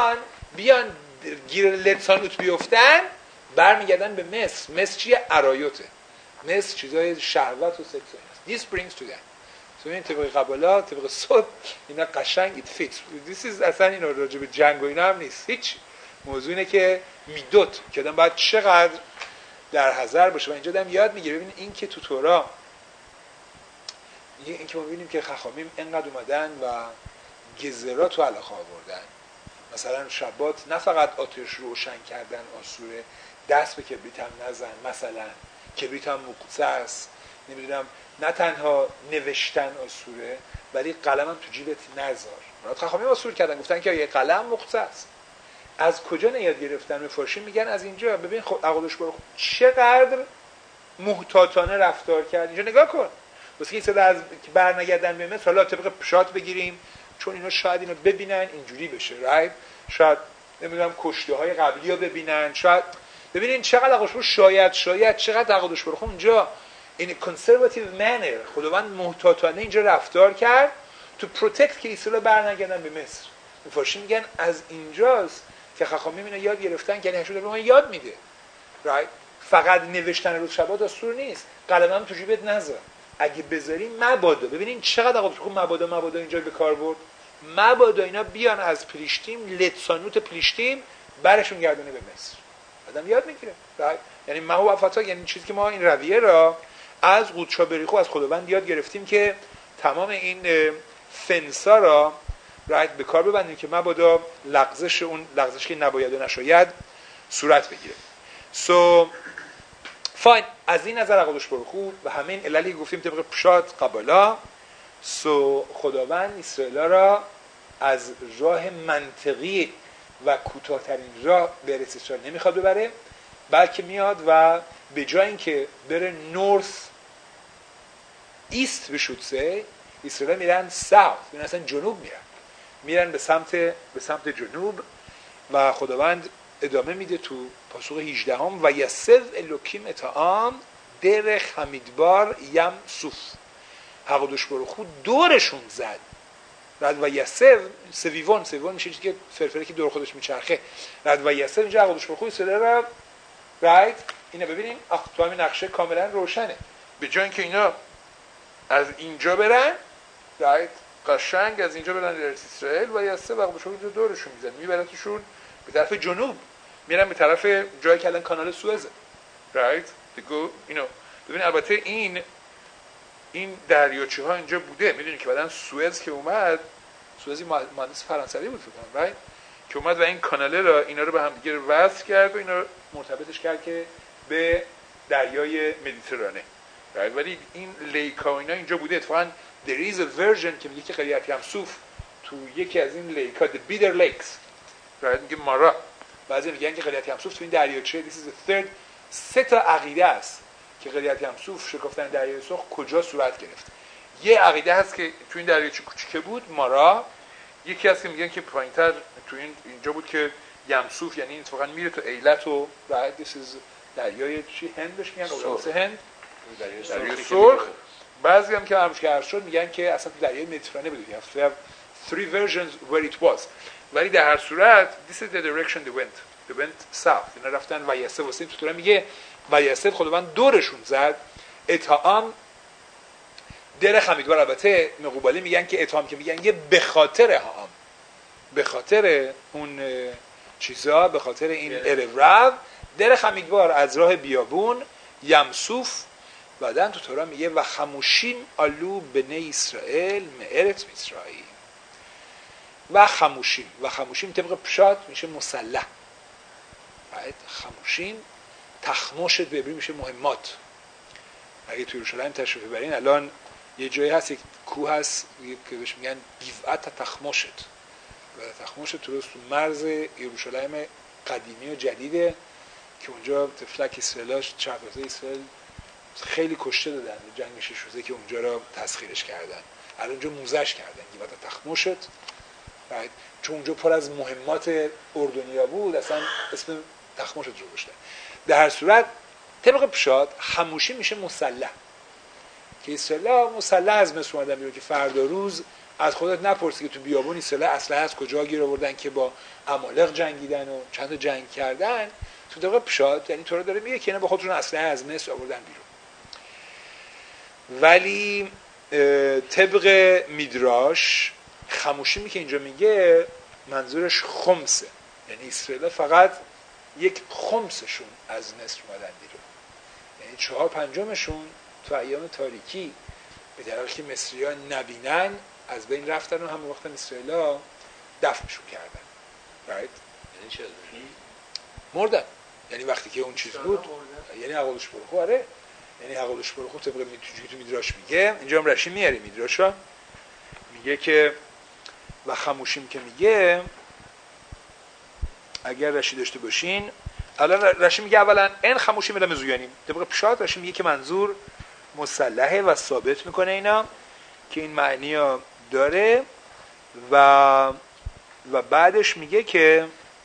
بیان گیر لتسانوت بیفتن، برمیگردن به مصر چیه؟ عرایته. مصر چیزای شهوت و سکس و this brings to that. تو این طبق قبالا، طبق صد، اینا قشنگ it fits. this is اصلا اینا راجع به جنگ و اینا هم نیست. هیچ. موضوع اینه که میدوت که آدم باید چقدر در حذر باشه. و اینجا دارم یاد میگیره. ببین این که تو تورا میگه، این که ما ببینیم که خخامیم انقدر اومدن و گزرات رو علاقه آوردن. مثلا شبات نه فقط آتش روشن کردن آسوره، دست به کبریت هم نزن، مثلا کبریت هم مقصص، نمیدونم نه تنها نوشتن آسوره ولی قلم هم تو جیبت نذار. مراد خخامیم آسور کردن، گفتن که یه قلم مقصص. از کجا نیاد گرفتن؟ مفارشین میگن از اینجا. ببین خب عقلش برو چقدر محتاطانه رفتار کرد. اینجا نگاه کن. واسه این صدا از که برنگردن به مصر، حالا طبق پشات بگیریم چون اینا شاید اینو ببینن اینجوری بشه، رایت؟ شاید نمیدونم کشته های قبلی رو ببینن، شاید ببینین چقدر عقلش برو شاید چقدر عقلش برو اونجا این conservative manner خداوند محتاطانه اینجا رفتار کرد تو پروتکت که اسرائیل برنگردن به مصر. مفارشین میگن از اینجاست که خخامیم اینا یاد گرفتن که نشون داره یاد میده، رایت؟ فقط نوشتن روز شبات دستور نیست، قلمم تو جیبت نذار، اگه بذاری مبادا. ببینین چقدر عقب خوب مبادا اینجا به کار برد. مبادا اینا بیان از پلیشتیم، لتسانوت پلیشتیم برشون گردونه به مصر. آدم یاد میگیره، یعنی ما و فتا، یعنی چیزی که ما این رویه را از قودشا بریخو از خداوند یاد گرفتیم که تمام این فنسا را رایت به کار ببندیم که مبادا لغزش که نباید و نشاید صورت بگیره. فاین. از این نظر عقلش برو خوب و همین عللی گفتیم طبق پشات قبالا. خداوند اسرائیل را از راه منطقی و کوتاه‌ترین راه به ارث اسرائیل نمیخواد ببره، بلکه میاد و به جای اینکه بره نورث ایست بشوتسه، اسرائیل میرن ساوت، میرن اصلا جنوب، میرن به سمت جنوب. و خداوند ادامه میده تو پاسخ 18 و یسف الوکیم اتعام در خمیدبار یم سوف. حقودش برو خود دورشون زد. رد و یسف سویوان میشه چیزی که فرفره که دور خودش میچرخه. رد و یسف اینجا حقودش برو خود سره را رایت. اینو ببینیم تو همین نقشه کاملا روشنه. به جای اینکه اینا از اینجا برن رایت، قشنگ از اینجا برن در اسرائیل، و یسف حقودش برو خود دورشون میزد، میبرتشون به طرف جنوب، میرن به طرف جایی که الان کانال سوئزه، رایت. ببین البته این دریاچه ها اینجا بوده، میدونی که بعدن سوئز که اومد، سوئزی مهندس فرانسوی بود فکر کنم، رایت، که اومد و این کاناله را اینا رو به هم دیگه وصل کرد و اینا رو مرتبطش کرد که به دریای مدیترانه، رایت. ولی این لیکا و اینا اینجا بوده. اتفاقا there is a version که میگه که قریت یمسوف تو یکی از این لیکا the bitter lakes، رایت، میگه مارا. بعضی میگن که قریت یمسوف تو این دریاچه this is the third. سه تا عقیده است که قریت یمسوف شکفتن دریای سرخ کجا صورت گرفت. یه عقیده هست که تو این دریاچه کوچیکه بود مارا، یکی هست که میگن که پایینتر تو اینجا بود که یمسوف، یعنی این اتفاقا میره تو ایلت و بعد this is دریای چی هند بهش میگن، اقیانوس هند، دریای سرخ. بعضی هم که عرض شد میگن که اصلا تو دریای مدیترانه بود. you have three versions where it was. ولی در هر صورت this is the direction they went south. اینا رفتن و یسف واسه تو طور میگه و یسف خداوند دورشون زد. اتهام در خمیدوار. البته مقوبالی میگن که اتهام که میگن یه به خاطر هام، به خاطر اون چیزا، به خاطر این ارورو در خمیدوار از راه بیابون یمسوف. بعدن تو تورا میگه و خموشین آلو بنی اسرائیل معرت اسرائیل. و خموشین طبق پشات میشه مسلح. بعد خموشین تخموشت به عبری میشه مهمات. اگه تو یروشلایم تشریف ببرین الان یه جایی هست، یک کوه هست که بهش میگن گیوعت تخموشت. و تخموشت تو مرز یروشلایم قدیمی و جدیده که اونجا تفلک اسرائیلاش چهارتای اسرائیل خیلی کشته دادن جنگ 6 روزه که اونجا را تسخیرش کردن. الان اونجا موزش کردن گیوات تخموشت، چون اونجا پر از مهمات اردنیا بود اصلا اسم تخموشت رو گذاشتن. در هر صورت طبق پشاد خموشی میشه مسلح، که اسرائیل مسلح از مصر اومدن بیرون که فردا روز از خودت نپرسی که تو بیابون اسرائیل اسلحه از کجا گیر آوردن که با عمالق جنگیدن و چند تا جنگ کردن. تو طبق پشاد یعنی تو رو داره میگه که اینا با خودشون اسلحه از مصر آوردن بیرون. ولی طبق میدراش خموشی که اینجا میگه منظورش خمسه، یعنی اسرائیل فقط یک خمسشون از مصر اومدن بیرون، یعنی 4/5 تو ایام تاریکی به دلیل که مصری‌ها نبینن از بین رفتن و همون وقت اسرائیل‌ها دفنشون کردن. یعنی چه؟ مردن. یعنی وقتی که اون چیز بود، یعنی حقالش برخو، آره، یعنی حقالش برخو طبق تو میدراش میگه. اینجا هم رشی میاره میدراشا، میگه که و خموشیم که میگه اگر رشی داشته باشین، الان رشی میگه اولا این خموشی میدم زویانیم، طبق پشات رشی میگه که منظور مسلحه و ثابت میکنه اینا که این معنی ها داره و بعدش میگه که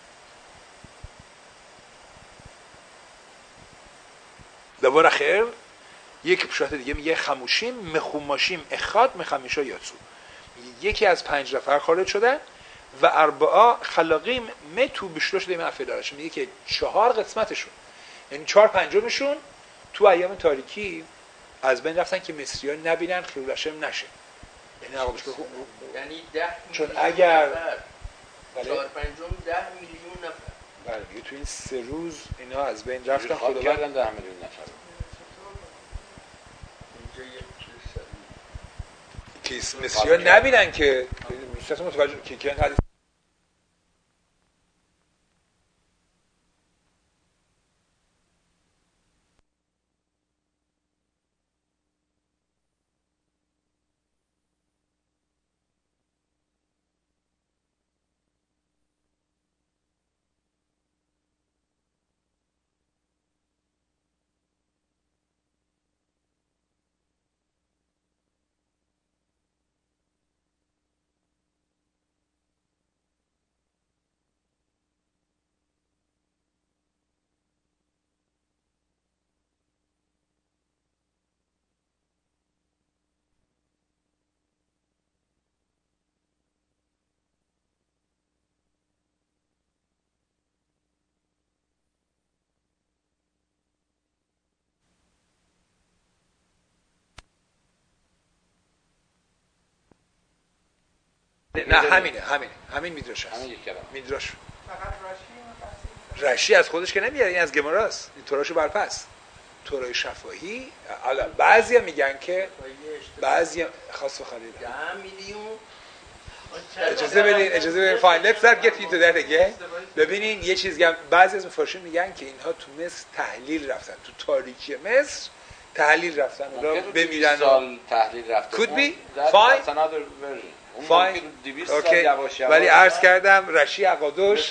دوباره خیر یک پشات دیگه میگه خموشیم مخوماشیم اخاد مخمیشا یاتسو، یکی از 5 نفر خارج شدن و اربعا خلاقیم متو بشلوش دیم افدارش، میگه که 4 قسمتشون یعنی 4/5 تو ایام تاریکی از بین رفتن که مصری‌ها نبینن خیلولشم نشه. یعنی عقبش بخون یعنی 10 چون اگر 4/5 10 میلیون نفر بله تو این 3 روز اینا از بین رفتن. خدا کردن 10 میلیون نفر که مصری‌ها نبینن که دوستان متوجه که اینقدر نه همین میدراش هست. میدراش رشی از خودش که نمیاره، این از گماراست، این توراشو برپس تورای شفاهی. بعضی هم میگن که بعضی هم خاص و خلیل 10 میلیون. اجازه بدین فاین let's not get into that again. ببینین یه چیزی هم بعضی از مفسرین میگن که اینها تو مصر تحلیل رفتن، تو تاریکی مصر تحلیل رفتن و بمیرن سال تحلیل رفتن. could be fine فاین اوکی. ولی عرض کردم رشی عقادوش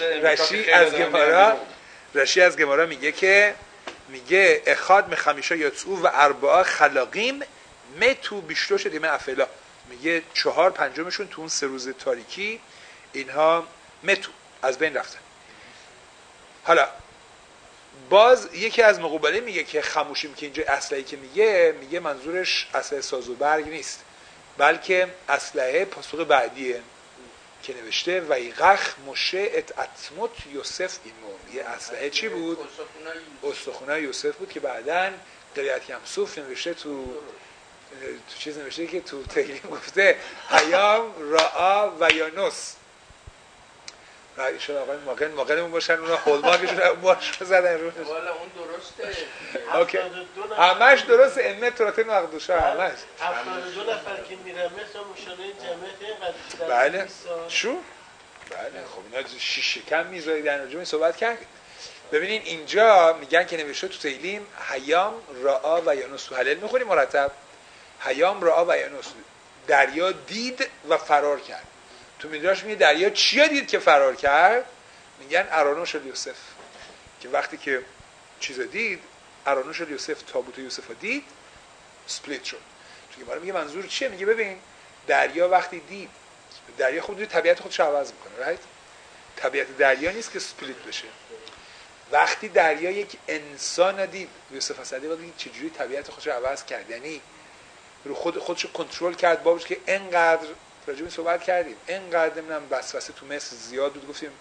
رشی از گمارا میگه که میگه اخاد مخمیشا یاتسو و اربعا خلاقیم متو بیشتوش دیمه افلا، میگه 4/5 تو اون 3 روز تاریکی اینها متو از بین رفتن. حالا باز یکی از مقابله میگه که خموشیم که اینجا اسلحه‌ای که میگه منظورش اسلحه ساز و برگ نیست، بلکه اسلحه پاسخ بعدیه که نوشته و ایغخ مشه اتموت یوسف ایمو. یه اسلحه چی بود؟ استخونای یوسف بود که بعداً قریت یمسوف نوشته تو چیز نوشته که تو تهیلیم گفته هیام راآ و یانوس. ایشون آقای ماقنمون باشن اونا هولماگشون باش زدن رو. والا اون درسته. اوکی. همش درست امه تراتن و اقدوشا همش. 72 نفر که میرن مثلا مشاهده جمعیت اینقدر. بله. شو؟ بله خب اینا شیشه کم میذارید در این صحبت کردیم. ببینین اینجا میگن که نوشته تو تهیلیم هیام راآ و یانوس. تو حلل میخونیم مرتب هیام راآ و یانوس، دریا دید و فرار کرد. تو میدراش میگه دریا چیا دید که فرار کرد؟ میگن ارانوش یوسف، که وقتی که چیز دید، ارانوش یوسف تابوت یوسف دید، سپلیت شد. تو که میگه منظور چیه؟ میگه ببین دریا وقتی دید، دریا خود طبیعت خودش عوض میکنه، رایت؟ طبیعت دریا نیست که سپلیت بشه. وقتی دریا یک انسان دید، یوسف صدیق دید چجوری طبیعت خودش عوض کرد، یعنی رو خودش کنترل کرد. بابش که انقدر راجع به صحبت کردیم، انقدر نمیدونم وسوسه تو مصر زیاد بود، گفتیم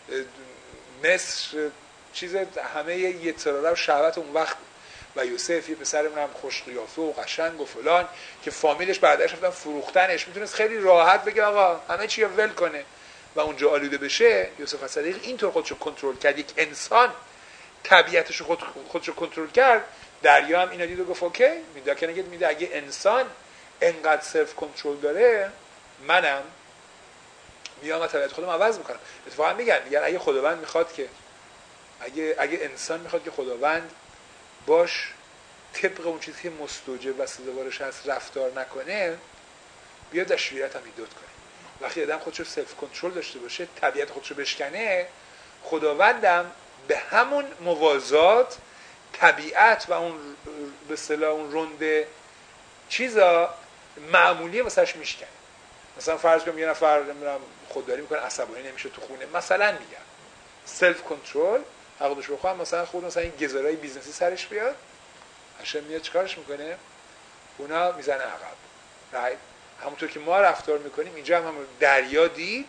مصر چیز همه یه تراره و شهوت اون وقت بود. و یوسف یه پسر منم خوش قیافه و قشنگ و فلان که فامیلش بعدش رفتن فروختنش، میتونست خیلی راحت بگه آقا همه چی رو ول کنه و اونجا آلوده بشه. یوسف صدیق اینطور خودشو کنترل کرد، یک انسان طبیعتش خودشو کنترل کرد. دریا هم اینو دید و گفت اوکی، میده اگه انسان انقدر سلف کنترل داره، منم میام طبیعت خودم عوض میکنم. اتفاقا میگن اگه خداوند میخواد که اگه انسان میخواد که خداوند باش طبق اون چیزی که مستوجب و سزاوارش هست رفتار نکنه، بیاد در شریعت هم ایجاد کنه. وقتی آدم خودشو سلف کنترل داشته باشه، طبیعت خودشو بشکنه، خداوندم به همون موازات طبیعت و اون به اصطلاح اون رنده چیزا معمولی واسش میشکنه. مثلا فرض کنم یه نفر نمیدونم خودداری میکنه، عصبانی نمیشه تو خونه، مثلا میگم سلف کنترل عقدش بخوام، مثلا خود مثلا این گزارای بیزنسی سرش بیاد، هاشم میاد چیکارش میکنه؟ اونا میزنه عقب. رایت؟ همونطور که ما رفتار میکنیم اینجا هم دریا دید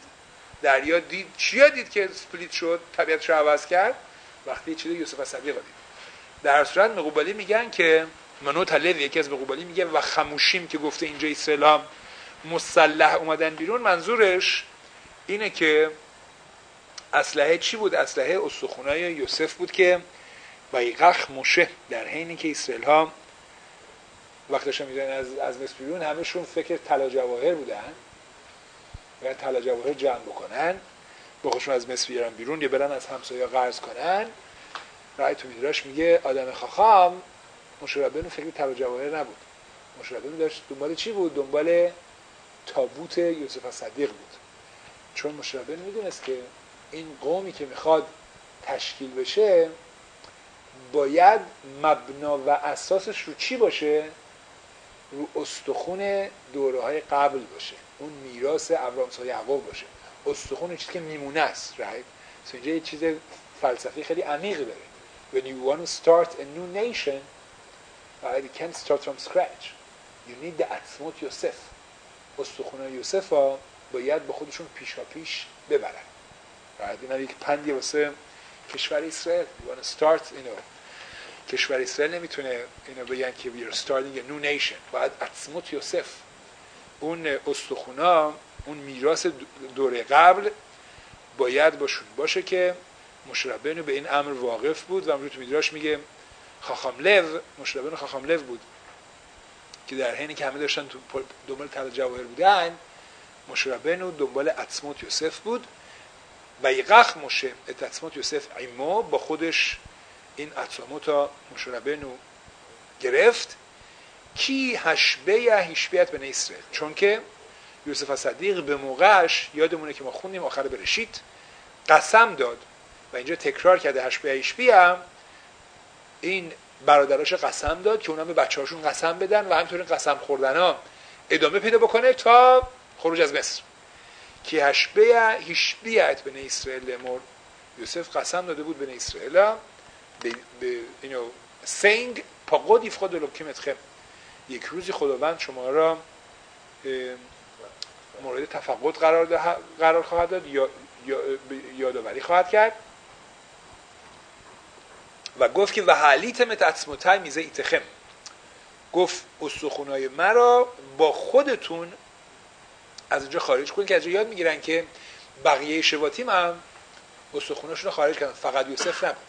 چیا دید که سپلیت شد، طبیعتش رو عوض کرد؟ وقتی چیزی یوسف صدیق دید. در صورت مقوبالی میگن که منو طلب یکی از مقوبالی میگه و خموشیم که گفته اینجا اسرائیل هم مسلح اومدن بیرون، منظورش اینه که اسلحه چی بود؟ اسلحه استخونای یوسف بود که ویقخ مشه، در حینی که اسرائیل ها وقتش میدن از مصر بیرون همشون فکر طلا جواهر بودن، باید طلا جواهر جمع بکنن با خودشون از مصر بیارن بیرون یا برن از همسایه‌ها قرض کنن. رای تو میدراش میگه آدم خاخام مشه ربنو فکر طلا جواهر نبود. مشه ربنو داشت دنبال چی بود؟ دنبال تابوت یوسف صدیق بود. چون مشه ربنو میدونست که این قومی که میخواد تشکیل بشه باید مبنا و اساسش رو چی باشه؟ رو استخون دوره‌های قبل باشه، اون میراث ابراهیم و یعقوب باشه. استخون چیزی که میمونه است، right؟ اینجا یه چیز فلسفی خیلی عمیق داره. When you want to start a new nation, right, you can't start from scratch. You need the عصمت یوسف. استخونای یوسف ها باید با خودشون پیش ببرن. right؟ این یک پندی واسه کشور اسرائیل. You want to start, کشور اسرائیل نمیتونه اینو بگن که we are starting a new nation. باید عصمت یوسف، اون استخونا، اون میراث دوره قبل باید باشون باشه که مشه ربنو به این امر واقف بود. و امروز تو میدراش میگه مشه ربنو خاخام لو بود که در حینی که همه داشتن تو دنبال طلا جواهر بودن، مشه ربنو دنبال عصمت یوسف بود. و یقخ مشه عصمت یوسف ایما، با خودش این عصمت مشه ربنو گرفت. کی هشبیت بن اسرائیل، چون که یوسف صدیق به موقعش یادمونه که ما خوندیم آخر برشید قسم داد و اینجا تکرار کرده هشبیه این برادراش قسم داد که اونا به بچه‌هاشون قسم بدن و همینطور این قسم خوردن‌ها ادامه پیدا بکنه تا خروج از مصر. کی هشبیت بن اسرائیل مر، یوسف قسم داده بود بن اسرائیل به saying پاقود یفقد لکیمتخم، یک روزی خداوند شما را مورد تفقد قرار خواهد داد یا یادآوری خواهد کرد. و گفت که و حلیت متعصمتای میزه ایتخم، گفت استخونای مرا با خودتون از اینجا خارج کنید. که از اینجا یاد میگیرن که بقیه شواتیم هم استخوناشون رو خارج کردن، فقط یوسف نبود.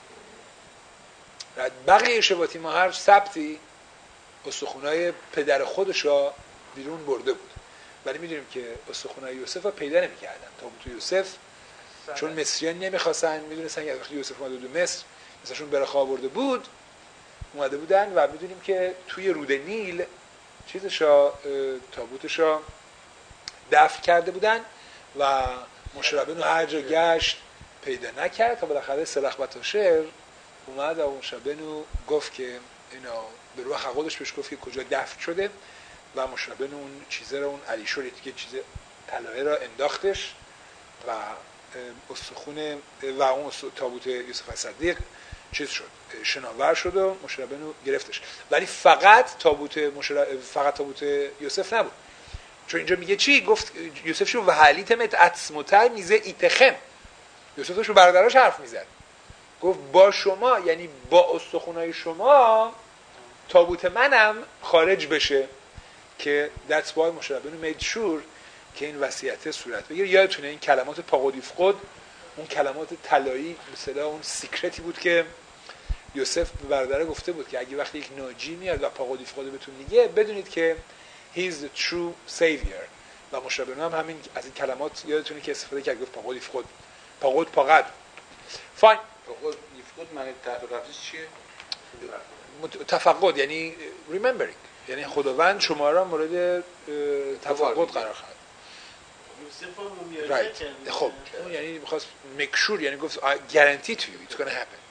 بقیه شواتیم ها هر سبتی استخونای پدر خودش را بیرون برده بود، ولی میدونیم که استخونای یوسف را پیدا نمی‌کردن. تابوت یوسف چون مصریان نمی‌خواستن، میدونستن که وقتی یوسف اومده دو مصر مثلشون برخ آورده بود، اومده بودن و میدونیم که توی رود نیل چیزشا تابوتشا دفن کرده بودن و مشه ربنو هر جا گشت پیدا نکرد تا بالاخره سلخ بطاشر اومد و مشابنو گفت که اینا به روح خودش بهش گفت که کجا دفن شده و مشابنو اون چیزه رو، اون علیشور دیگه چیز طلایه را انداختش و استخون و اون تابوت یوسف صدیق چیز شد، شناور شد و مشابنو گرفتش. ولی فقط تابوت یوسف نبود، چون اینجا میگه چی؟ گفت یوسف شو و حلیت مت اتسموتر میزه ایتخم، یوسف داشت برادراش حرف میزد، گفت با شما، یعنی با استخونای شما تابوت منم خارج بشه، که that's why مشابنو made sure که این وصیت صورت بگیره. یادتونه این کلمات پاقودیفقود، اون کلمات طلایی مثلا اون سیکرتی بود که یوسف به برادره گفته بود که اگه وقتی یک ناجی میاد و پاقودیفقود بهتون میگه بدونید که he is the true savior. و مشابنو هم همین از این کلمات یادتونه که استفاده کرد، گفت پاقودیفقود، پاقود پاقد. فاین. پاقودیفقود معنی تحت لفظش چیه؟ تفقد یعنی remembering، یعنی خداوند شما را مورد تفقد قرار خواهد. right. خب اون یعنی می‌خواست make sure، یعنی گفت I guarantee to you it's going to happen.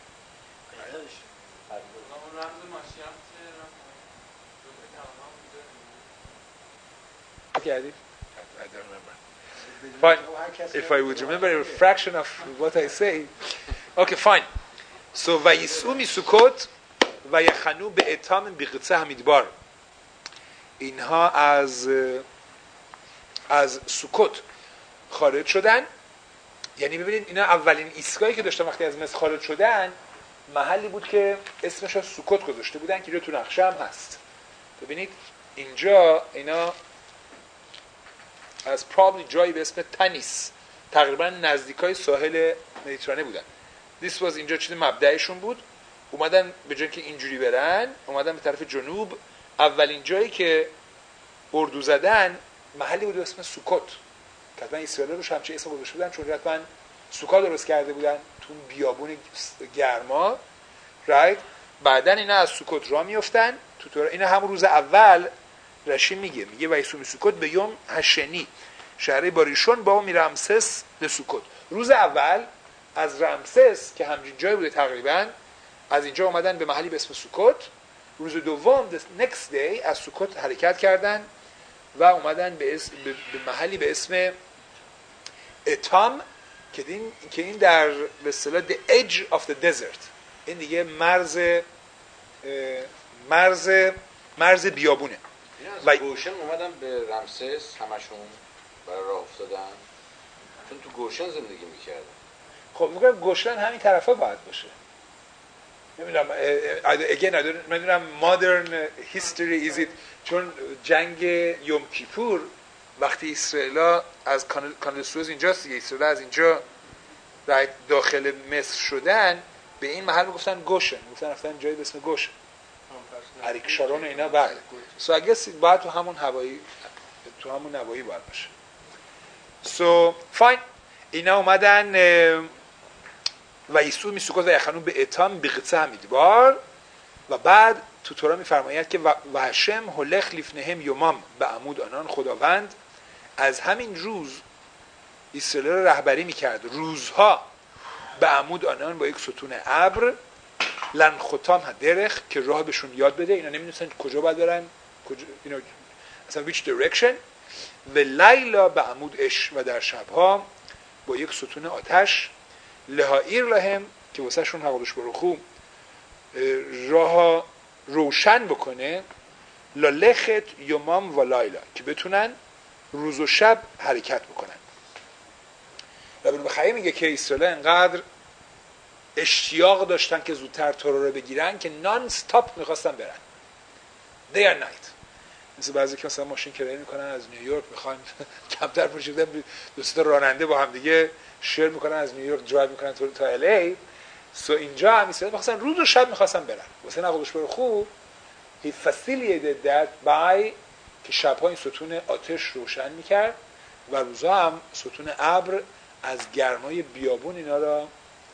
I don't remember. Fine. If I would remember a fraction of what I say. Okay, fine. So وَيِسْعُوا مِسُكُوت و یخنو به اتام بقطع میدبار. اینها از سکوت خارج شدن. یعنی ببینید اینا اولین ایستگاهی که داشتن وقتی از مصر خارج شدن محلی بود که اسمش رو سکوت گذاشته بودن که تو نقشه هم هست. ببینید اینجا اینا از probably جایی به اسم تنیس تقریبا نزدیکای ساحل مدیترانه بودن. This was اینجا چیز مبدأشون بود. اومدن به جای که اینجوری برن اومدن به طرف جنوب. اولین جایی که اردو زدن محلی بود به اسم سکوت که حتما اسرائیل روش همچه اسم گذاشته بودن، چون حتما سکا درست کرده بودن تو بیابون گرما. رایت. بعدن اینا از سکوت راه میافتن تو اینا همون روز اول رشی میگه وایسومی سکوت به یوم هشنی شهر باریشون با میرمسس به سکوت. روز اول از رمسس که همین جای بوده تقریبا از اینجا اومدن به محلی به اسم سکوت. روز دوم the next day از سکوت حرکت کردن و اومدن به محلی به اسم اتام که این در به اصطلاح the edge of the desert، این دیگه مرز بیابونه. و گوشن اومدن به رمسس همشون برای راه افتادن چون تو گوشن زندگی میکردن. خب میگم گوشن همین طرفا باید باشه. نمیدونم again نمیدونم modern history is it، چون جنگ یوم کیپور وقتی اسرائیل از کانال سوئز اینجاست دیگه، اسرائیل از اینجا داخل مصر شدن به این محل میگفتن گوشن، میگفتن رفتن جایی به اسم گوشن، اریک شارون اینا. بعد سو اگه باید تو همون نوایی باید باشه. سو فاین. اینا اومدن و ایسو میسوکوت و یخنون به اتام بقطع میدبار و بعد تو تورا میفرماید که و هشم هلخ لیفنهم یومام به عمود آنان، خداوند از همین روز اسرائیل را رهبری میکرد روزها به عمود آنان با یک ستون ابر لن ختام هدرخ که راه بهشون یاد بده. اینا نمیدونستن کجا باید برن، اینا اصلا which direction. و لیلا به عمود اش و در شبها با یک ستون آتش لهایر لهم که واسه شون حقالش برخو راه روشن بکنه لالخت یومام و لایلا که بتونن روز و شب حرکت بکنن. ربن بخیه میگه که اسرائیل انقدر اشتیاق داشتن که زودتر تورا رو بگیرن که نان استاپ میخواستن برن day and night. مثل بعضی که مثلا ماشین کرایه میکنن از نیویورک میخوان کمتر پوشیدن دوستا راننده با هم دیگه شیر میکنن از نیویورک درایو میکنن تا ال ای. سو اینجا هم اسرائیل میخواستن روز و شب میخواستن برن. واسه نقلش برو خوب he facilitated that by که شبها این ستون آتش روشن میکرد و روزها هم ستون ابر از گرمای بیابون اینا را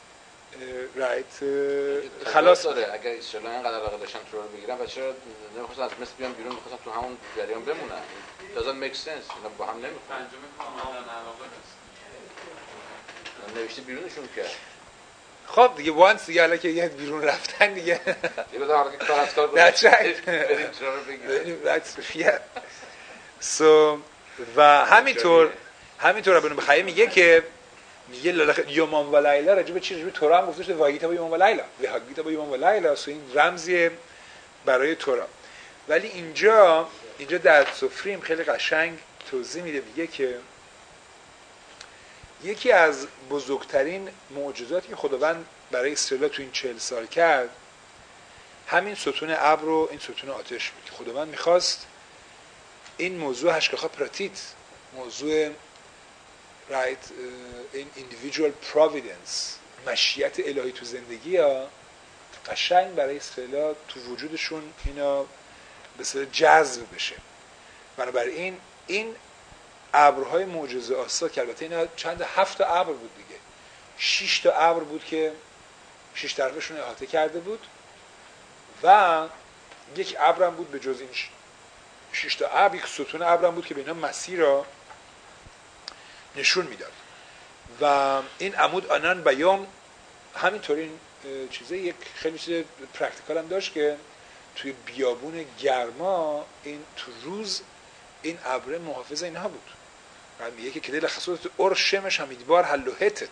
خلاص داره. اگر اسرائیل اینقدر علاقه داشتن تو رو بگیرن و چرا نمیخواستن از مصر بیان بیرون، میخواستن تو همون جریان بمونن؟ doesn't make sense. اینا با هم نمیخوان. نوشته بیرونشون کرد. خب دیگه وانس دیگه حالا که یه بیرون رفتن دیگه دیگه حالا که کار از کار That's right. بریم چرا رو بگیریم. So و همینطور ابن بخیه میگه که میگه یومان و لیلا راجع به چی؟ راجع به تورا هم گفته شده واگیتا با یومان و لیلا و هاگیتا با یومان و لیلا. سو این رمزیه برای تورا. ولی اینجا در سفریم خیلی قشنگ توضیح میده، میگه که یکی از بزرگترین معجزاتی که خداوند برای اسرائیل تو این 40 سال کرد همین ستون ابر و این ستون آتش بود که خداوند میخواست این موضوع هشگاخا پراتیت، موضوع این individual providence، مشیت الهی تو زندگی ها قشنگ برای اسرائیل تو وجودشون اینا به اصطلاح جذب بشه. بنابراین این ابرهای معجزه آسا که البته اینا چند 7 تا ابر بود دیگه، 6 تا ابر بود که 6 طرفشون احاطه کرده بود و یک ابرم بود به جز این 6 تا ابر، یک ستون ابرم بود که به اینا مسیر را نشون میداد. و این عمود آنان بیام همینطور این چیزه یک خیلی چیز پرکتیکال هم داشت که توی بیابون گرما این تو روز این ابر محافظ اینها بود. بعد میگه که کلیل خصوص اور شمش همیدبار هلوهتت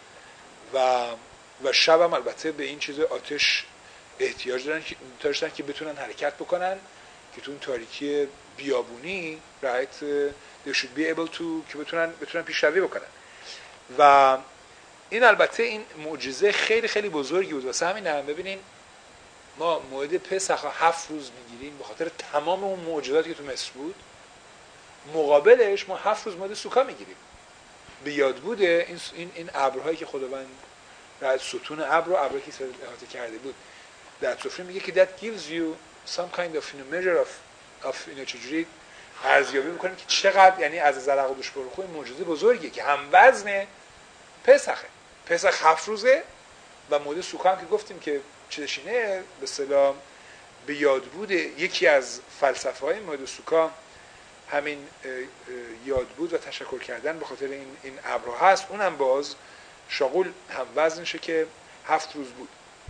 و شب هم البته به این چیز آتش احتیاج داشتن که بتونن حرکت بکنن که تو اون تاریکی بیابونی right they should be able to که بتونن پیشروی بکنن. و این البته این معجزه خیلی خیلی بزرگی بود. واسه همین هم ببینین ما موعد پسخ 7 روز میگیریم به خاطر تمام اون معجزاتی که تو مصر بود. مقابلش ما 7 روز موعد سوکا میگیریم به یاد بوده این ابرهایی که خداوند در ستون ابر و ابرهایی که اسرائیل احاطه کرده بود. در سفره میگه که that gives you some kind of measure of چجوری ارزیابی میکنیم که چقدر یعنی از نظر قدوش برخو معجزه بزرگیه که هم وزن پسخه. پسخ 7 روزه و موعد سوکا هم که گفتیم که چشینه به اصطلاح به یاد بوده. یکی از فلسفه های موعد سوکا همین یاد بود و تشکر کردن به خاطر این ابرها هست. اونم باز شاغول هم وزنشه که 7 روز بود.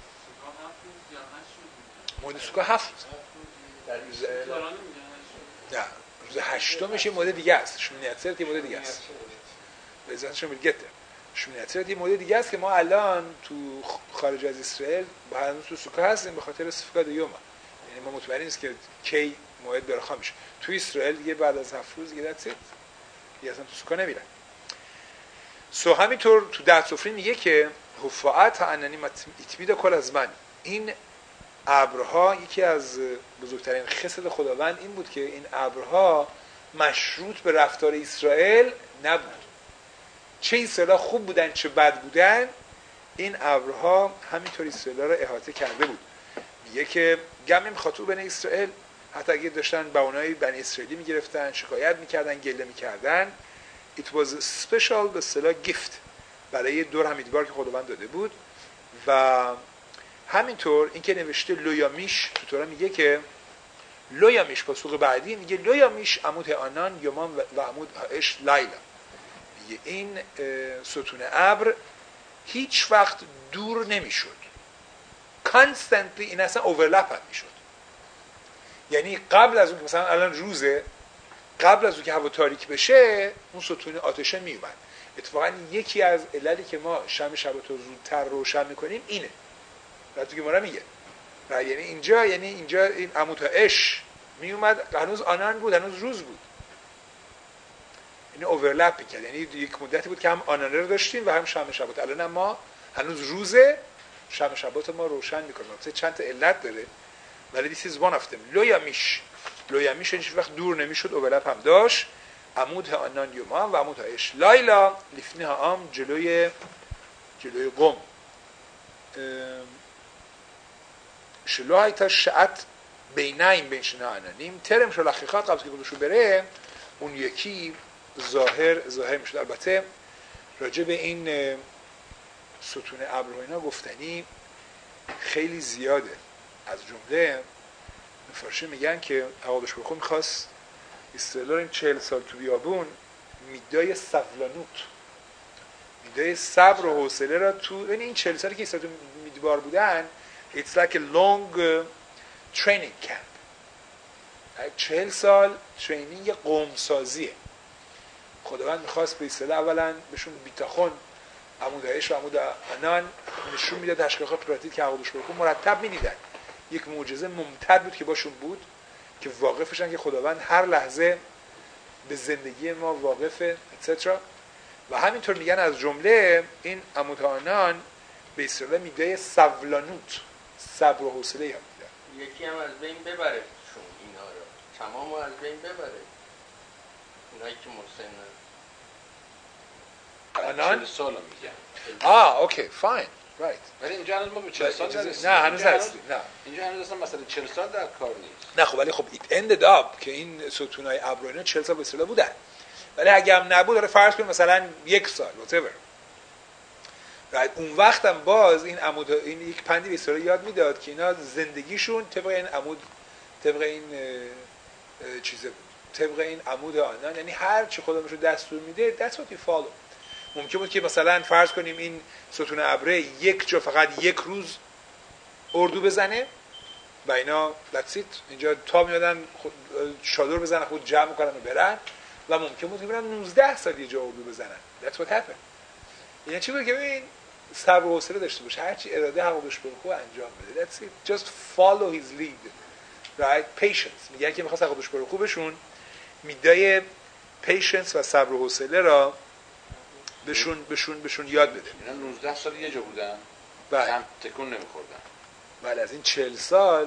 موعد سوکا 7 روز. نه روز 8 میشه موعد دیگه است. شمینیت یه موعد دیگه است. به ذاتش میگه شمینیت یه موعد دیگه است که ما الان تو خارج از اسرائیل با هنوز تو سوکا هستیم به خاطر استفاده یوم. یعنی ما مطمئن نیست که کی موعد برخا میشه. تو اسرائیل دیگه بعد از 7 روز دیگه دست دیگه اصلا تو سوکا نمیرن. سو همینطور تو ده سفری میگه که حفاعت اننی اتمید کل از من. این ابرها یکی از بزرگترین خصلت خداوند این بود که این ابرها مشروط به رفتار اسرائیل نبود. چه اسرائیل خوب بودن چه بد بودن این ابرها همینطور اسرائیل را احاطه کرده بود. میگه که گمیم خاطو بن اسرائیل حتی اگه داشتن بهونه‌های بنی اسرائیلی میگرفتن شکایت میکردن گله میکردن it was special به اصطلاح gift برای دور همیدوار که خداوند داده بود. و همینطور این که نوشته لویامیش تو تورا میگه که لویامیش پاسخ بعدی میگه لویامیش عمود آنان یومان و عمود اش لیلا. میگه این ستون ابر هیچ وقت دور نمیشد. constantly این اصلا اوورلپ هم میشد. یعنی قبل از اون که مثلا الان روزه قبل از اون که هوا تاریک بشه اون ستون آتشه میومد. اتفاقا یکی از عللی که ما شب شبات رو زودتر روشن میکنیم اینه. بعد تو که ما میگه یعنی اینجا این عمود اش میومد هنوز آنان بود هنوز روز بود. این اوورلپ میکرد. یعنی یک مدتی بود که هم آنانه رو داشتیم و هم شب شبات. الان ما هنوز روزه شب شبات ما روشن میکنیم. مثلا چند تا علت داره ولی this is one of them. لویامیش هیچ وقت دور نمیشد. اوورلپ هم داشت. عمود آنان یومان و عمود اش لایلا لیفنی ها هم جلوی قم شلوهای تا شعت بینایم بین شنا انانیم ترم شلخیخات قبل که گذاشو بره اون یکی ظاهر میشد. البته راجع به این ستون ابر و اینا گفتنی خیلی زیاده. از جمله مفارشین میگن که اقادش برخون میخواست اسرائیل این 40 سال تو بیابون میدای سولانوت میده صبر و حوصله را تو این 40 سالی که ایستادون میدوار بودن it's like a long training camp. 40 سال ترینینگ قوم سازیه. خداوند میخواست به اصطلاح اولا بهشون بیتاخون عمود عیش و عمود عنان نشون میداد، تشکیلات پراتیک که عقدش برخون مرتب میدیدن. یک معجزه ممتد بود که باشون بود که واقفشن که خداوند هر لحظه به زندگی ما واقفه اتسترا. و همینطور میگن از جمله این عمود عنان به اصطلاح میده سولانوت، صبر و حوصله یاد میدن. یکی هم از بین ببره شون اینا رو، تمام از بین ببره اینایی که مسنن. عنان 40 سال میگن. اوکی فاین رایت. ولی اینجا هنوز ما به 40 سال نرسیدیم. نه هنوز هستیم. نه اینجا هنوز اصلا مثلا 40 سال در کار نیست. نه خب ولی خب it ended up که این ستونای ابر اینا 40 سال به اصطلاح بودن. ولی اگه هم نبود داره فرض کنیم مثلا 1 سال whatever. بعد اون وقت هم باز این عمود این یک پندی به اصطلاح یاد میداد که اینا زندگیشون طبق این عمود، طبق این چیزه بود، طبق این عمود آنان، یعنی هر چی خدا بهشون دستور میده that's what you follow. ممکن بود که مثلا فرض کنیم این ستون ابره یک جا فقط 1 روز اردو بزنه و اینا that's it. اینجا تا میادن چادر بزنن خود جمع میکنن و برن، و ممکن بود که برن 19 سال یه جا اردو بزنن. that's what happened. یعنی چی بود که ببین صبر و حوصله داشته باشه، هر چی اراده حقش برخو انجام بده. that's it. just follow his lead. right? patience. میگن که میخواست حقش برخو بشون میدای patience و صبر و حوصله را بهشون یاد بده. اینا 19 سال یه جا بودن. بله. هم تکون نمی‌خوردن. بله از این 40 سال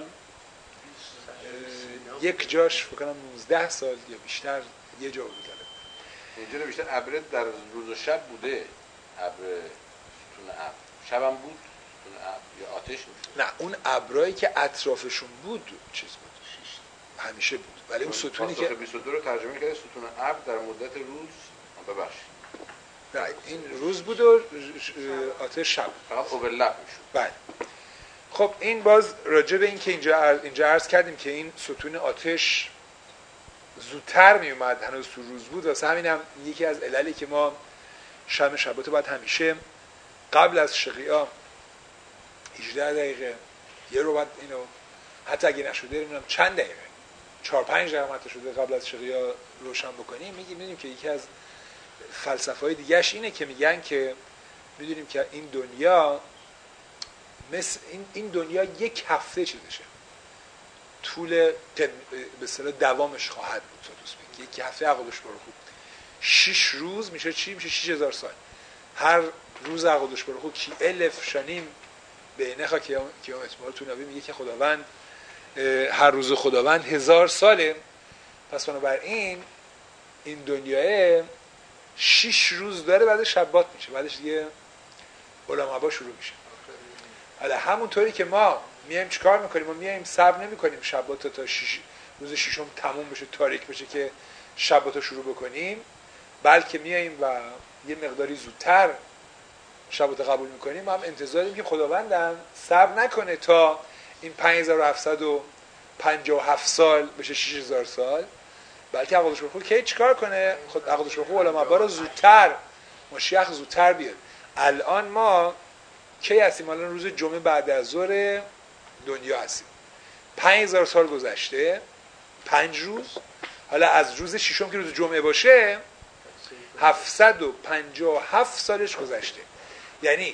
یک جاش فکر کنم 19 سال یا بیشتر یه جا بوده. اینجا بیشتر ابر در روز و شب بوده. ابر ستون ابر. شبم بود ستون ابر یا آتش میشد. نه اون ابرایی که اطرافشون بود چیز بود. همیشه بود. ولی اون ستونی که 22 رو ترجمه کرده ستون ابر در مدت روز ببخشید. این روز بود و آتش شب. فقط اوورلپ میشد. بله. خب این باز راجع به این که اینجا عرض کردیم که این ستون آتش زودتر می اومد، هنوز تو روز بود، واسه همینم یکی از عللی که ما شبات باید همیشه قبل از شقیقه 18 دقیقه یه رو بعد اینو حتی اگه نشده نمیدونم چند دقیقه 4-5 دقیقه حتی شده قبل از شقیقه روشن بکنیم. میدونیم که یکی از فلسفه‌های دیگه‌اش اینه که میگن که میدونیم که این دنیا مثل این دنیا یک هفته چیزشه، طول به اصطلاح دوامش خواهد بود. یک هفته عقدش برو خوب 6 روز میشه چی؟ میشه 6000 سال. هر روز عقدش برو خوب کی الف شنیم به نخا که احتمال تو نبی میگه که خداوند هر روز خداوند 1000 ساله. پس بنابراین این دنیاه 6 روز داره، بعد شبات میشه، بعدش دیگه علماء شروع میشه. حالا همونطوری که ما میایم چیکار میکنیم؟ ما میایم صبر نمیکنیم شبات تا روز ششم تموم بشه، تاریک بشه که شباتو شروع بکنیم، بلکه میایم و یه مقداری زودتر شبات قبول میکنیم. ما هم انتظاریم که خداوندم صبر نکنه تا این 5757 سال بشه 6000 سال، بلکه عقدش بخور که چیکار کنه؟ خود عقدش بخور علماء رو زودتر مشیخ زودتر بیاد. الان ما کی هستیم؟ الان روز جمعه بعد از ظهر دنیا هستیم. 5000 سال گذشته، 5 روز. حالا از روز ششم که روز جمعه باشه 757 سالش گذشته. یعنی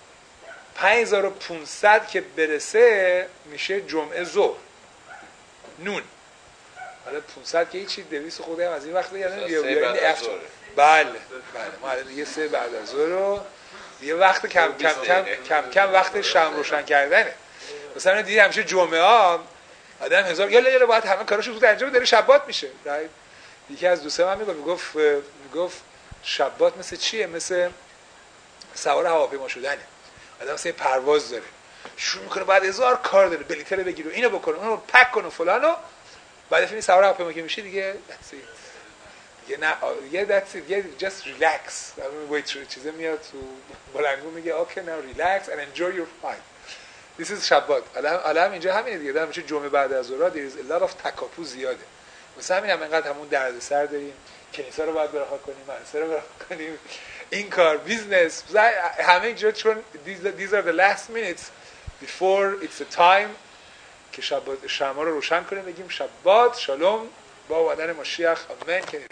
5500 که برسه میشه جمعه ظهر نون. حالا 500 که هیچی 200 خورده هم از این وقت یعنی بله ما الان دیگه 3 بعد از ظهر رو یه وقت کم وقت شم روشن کردنه. مثلا دیدی همیشه جمعه ها آدم هزار یالا باید همه کاراشو زود انجام بده شبات میشه. یکی از دوستان من میگفت شبات مثل چیه؟ مثل سوار هواپیما شدنه. آدم مثل پرواز داره، شروع میکنه بعد 1000 کار داره، بلیطه رو بگیره، اینو بکنه، اونو پک کنه فلانو، بعد فیلم سوار هواپیما که میشه دیگه that's it. دیگه نه دیگه that's it. دیگه just relax. چیزه میاد تو بلنگو میگه okay now relax and enjoy your flight. This is شبات. الان اینجا همینه دیگه. در میشه جمعه بعد از ظهر there is a lot of تکاپو زیاده. واسه همین هم اینقدر همون دردسر داریم، کنیسا رو باید برها کنیم، مدرسه رو برها کنیم، این کار، بیزنس، همه اینجا، چون these are the last minutes before it's the time که شما رو روشن کنیم، بگیم شبات شالوم با آمدن مشیخ، آمین.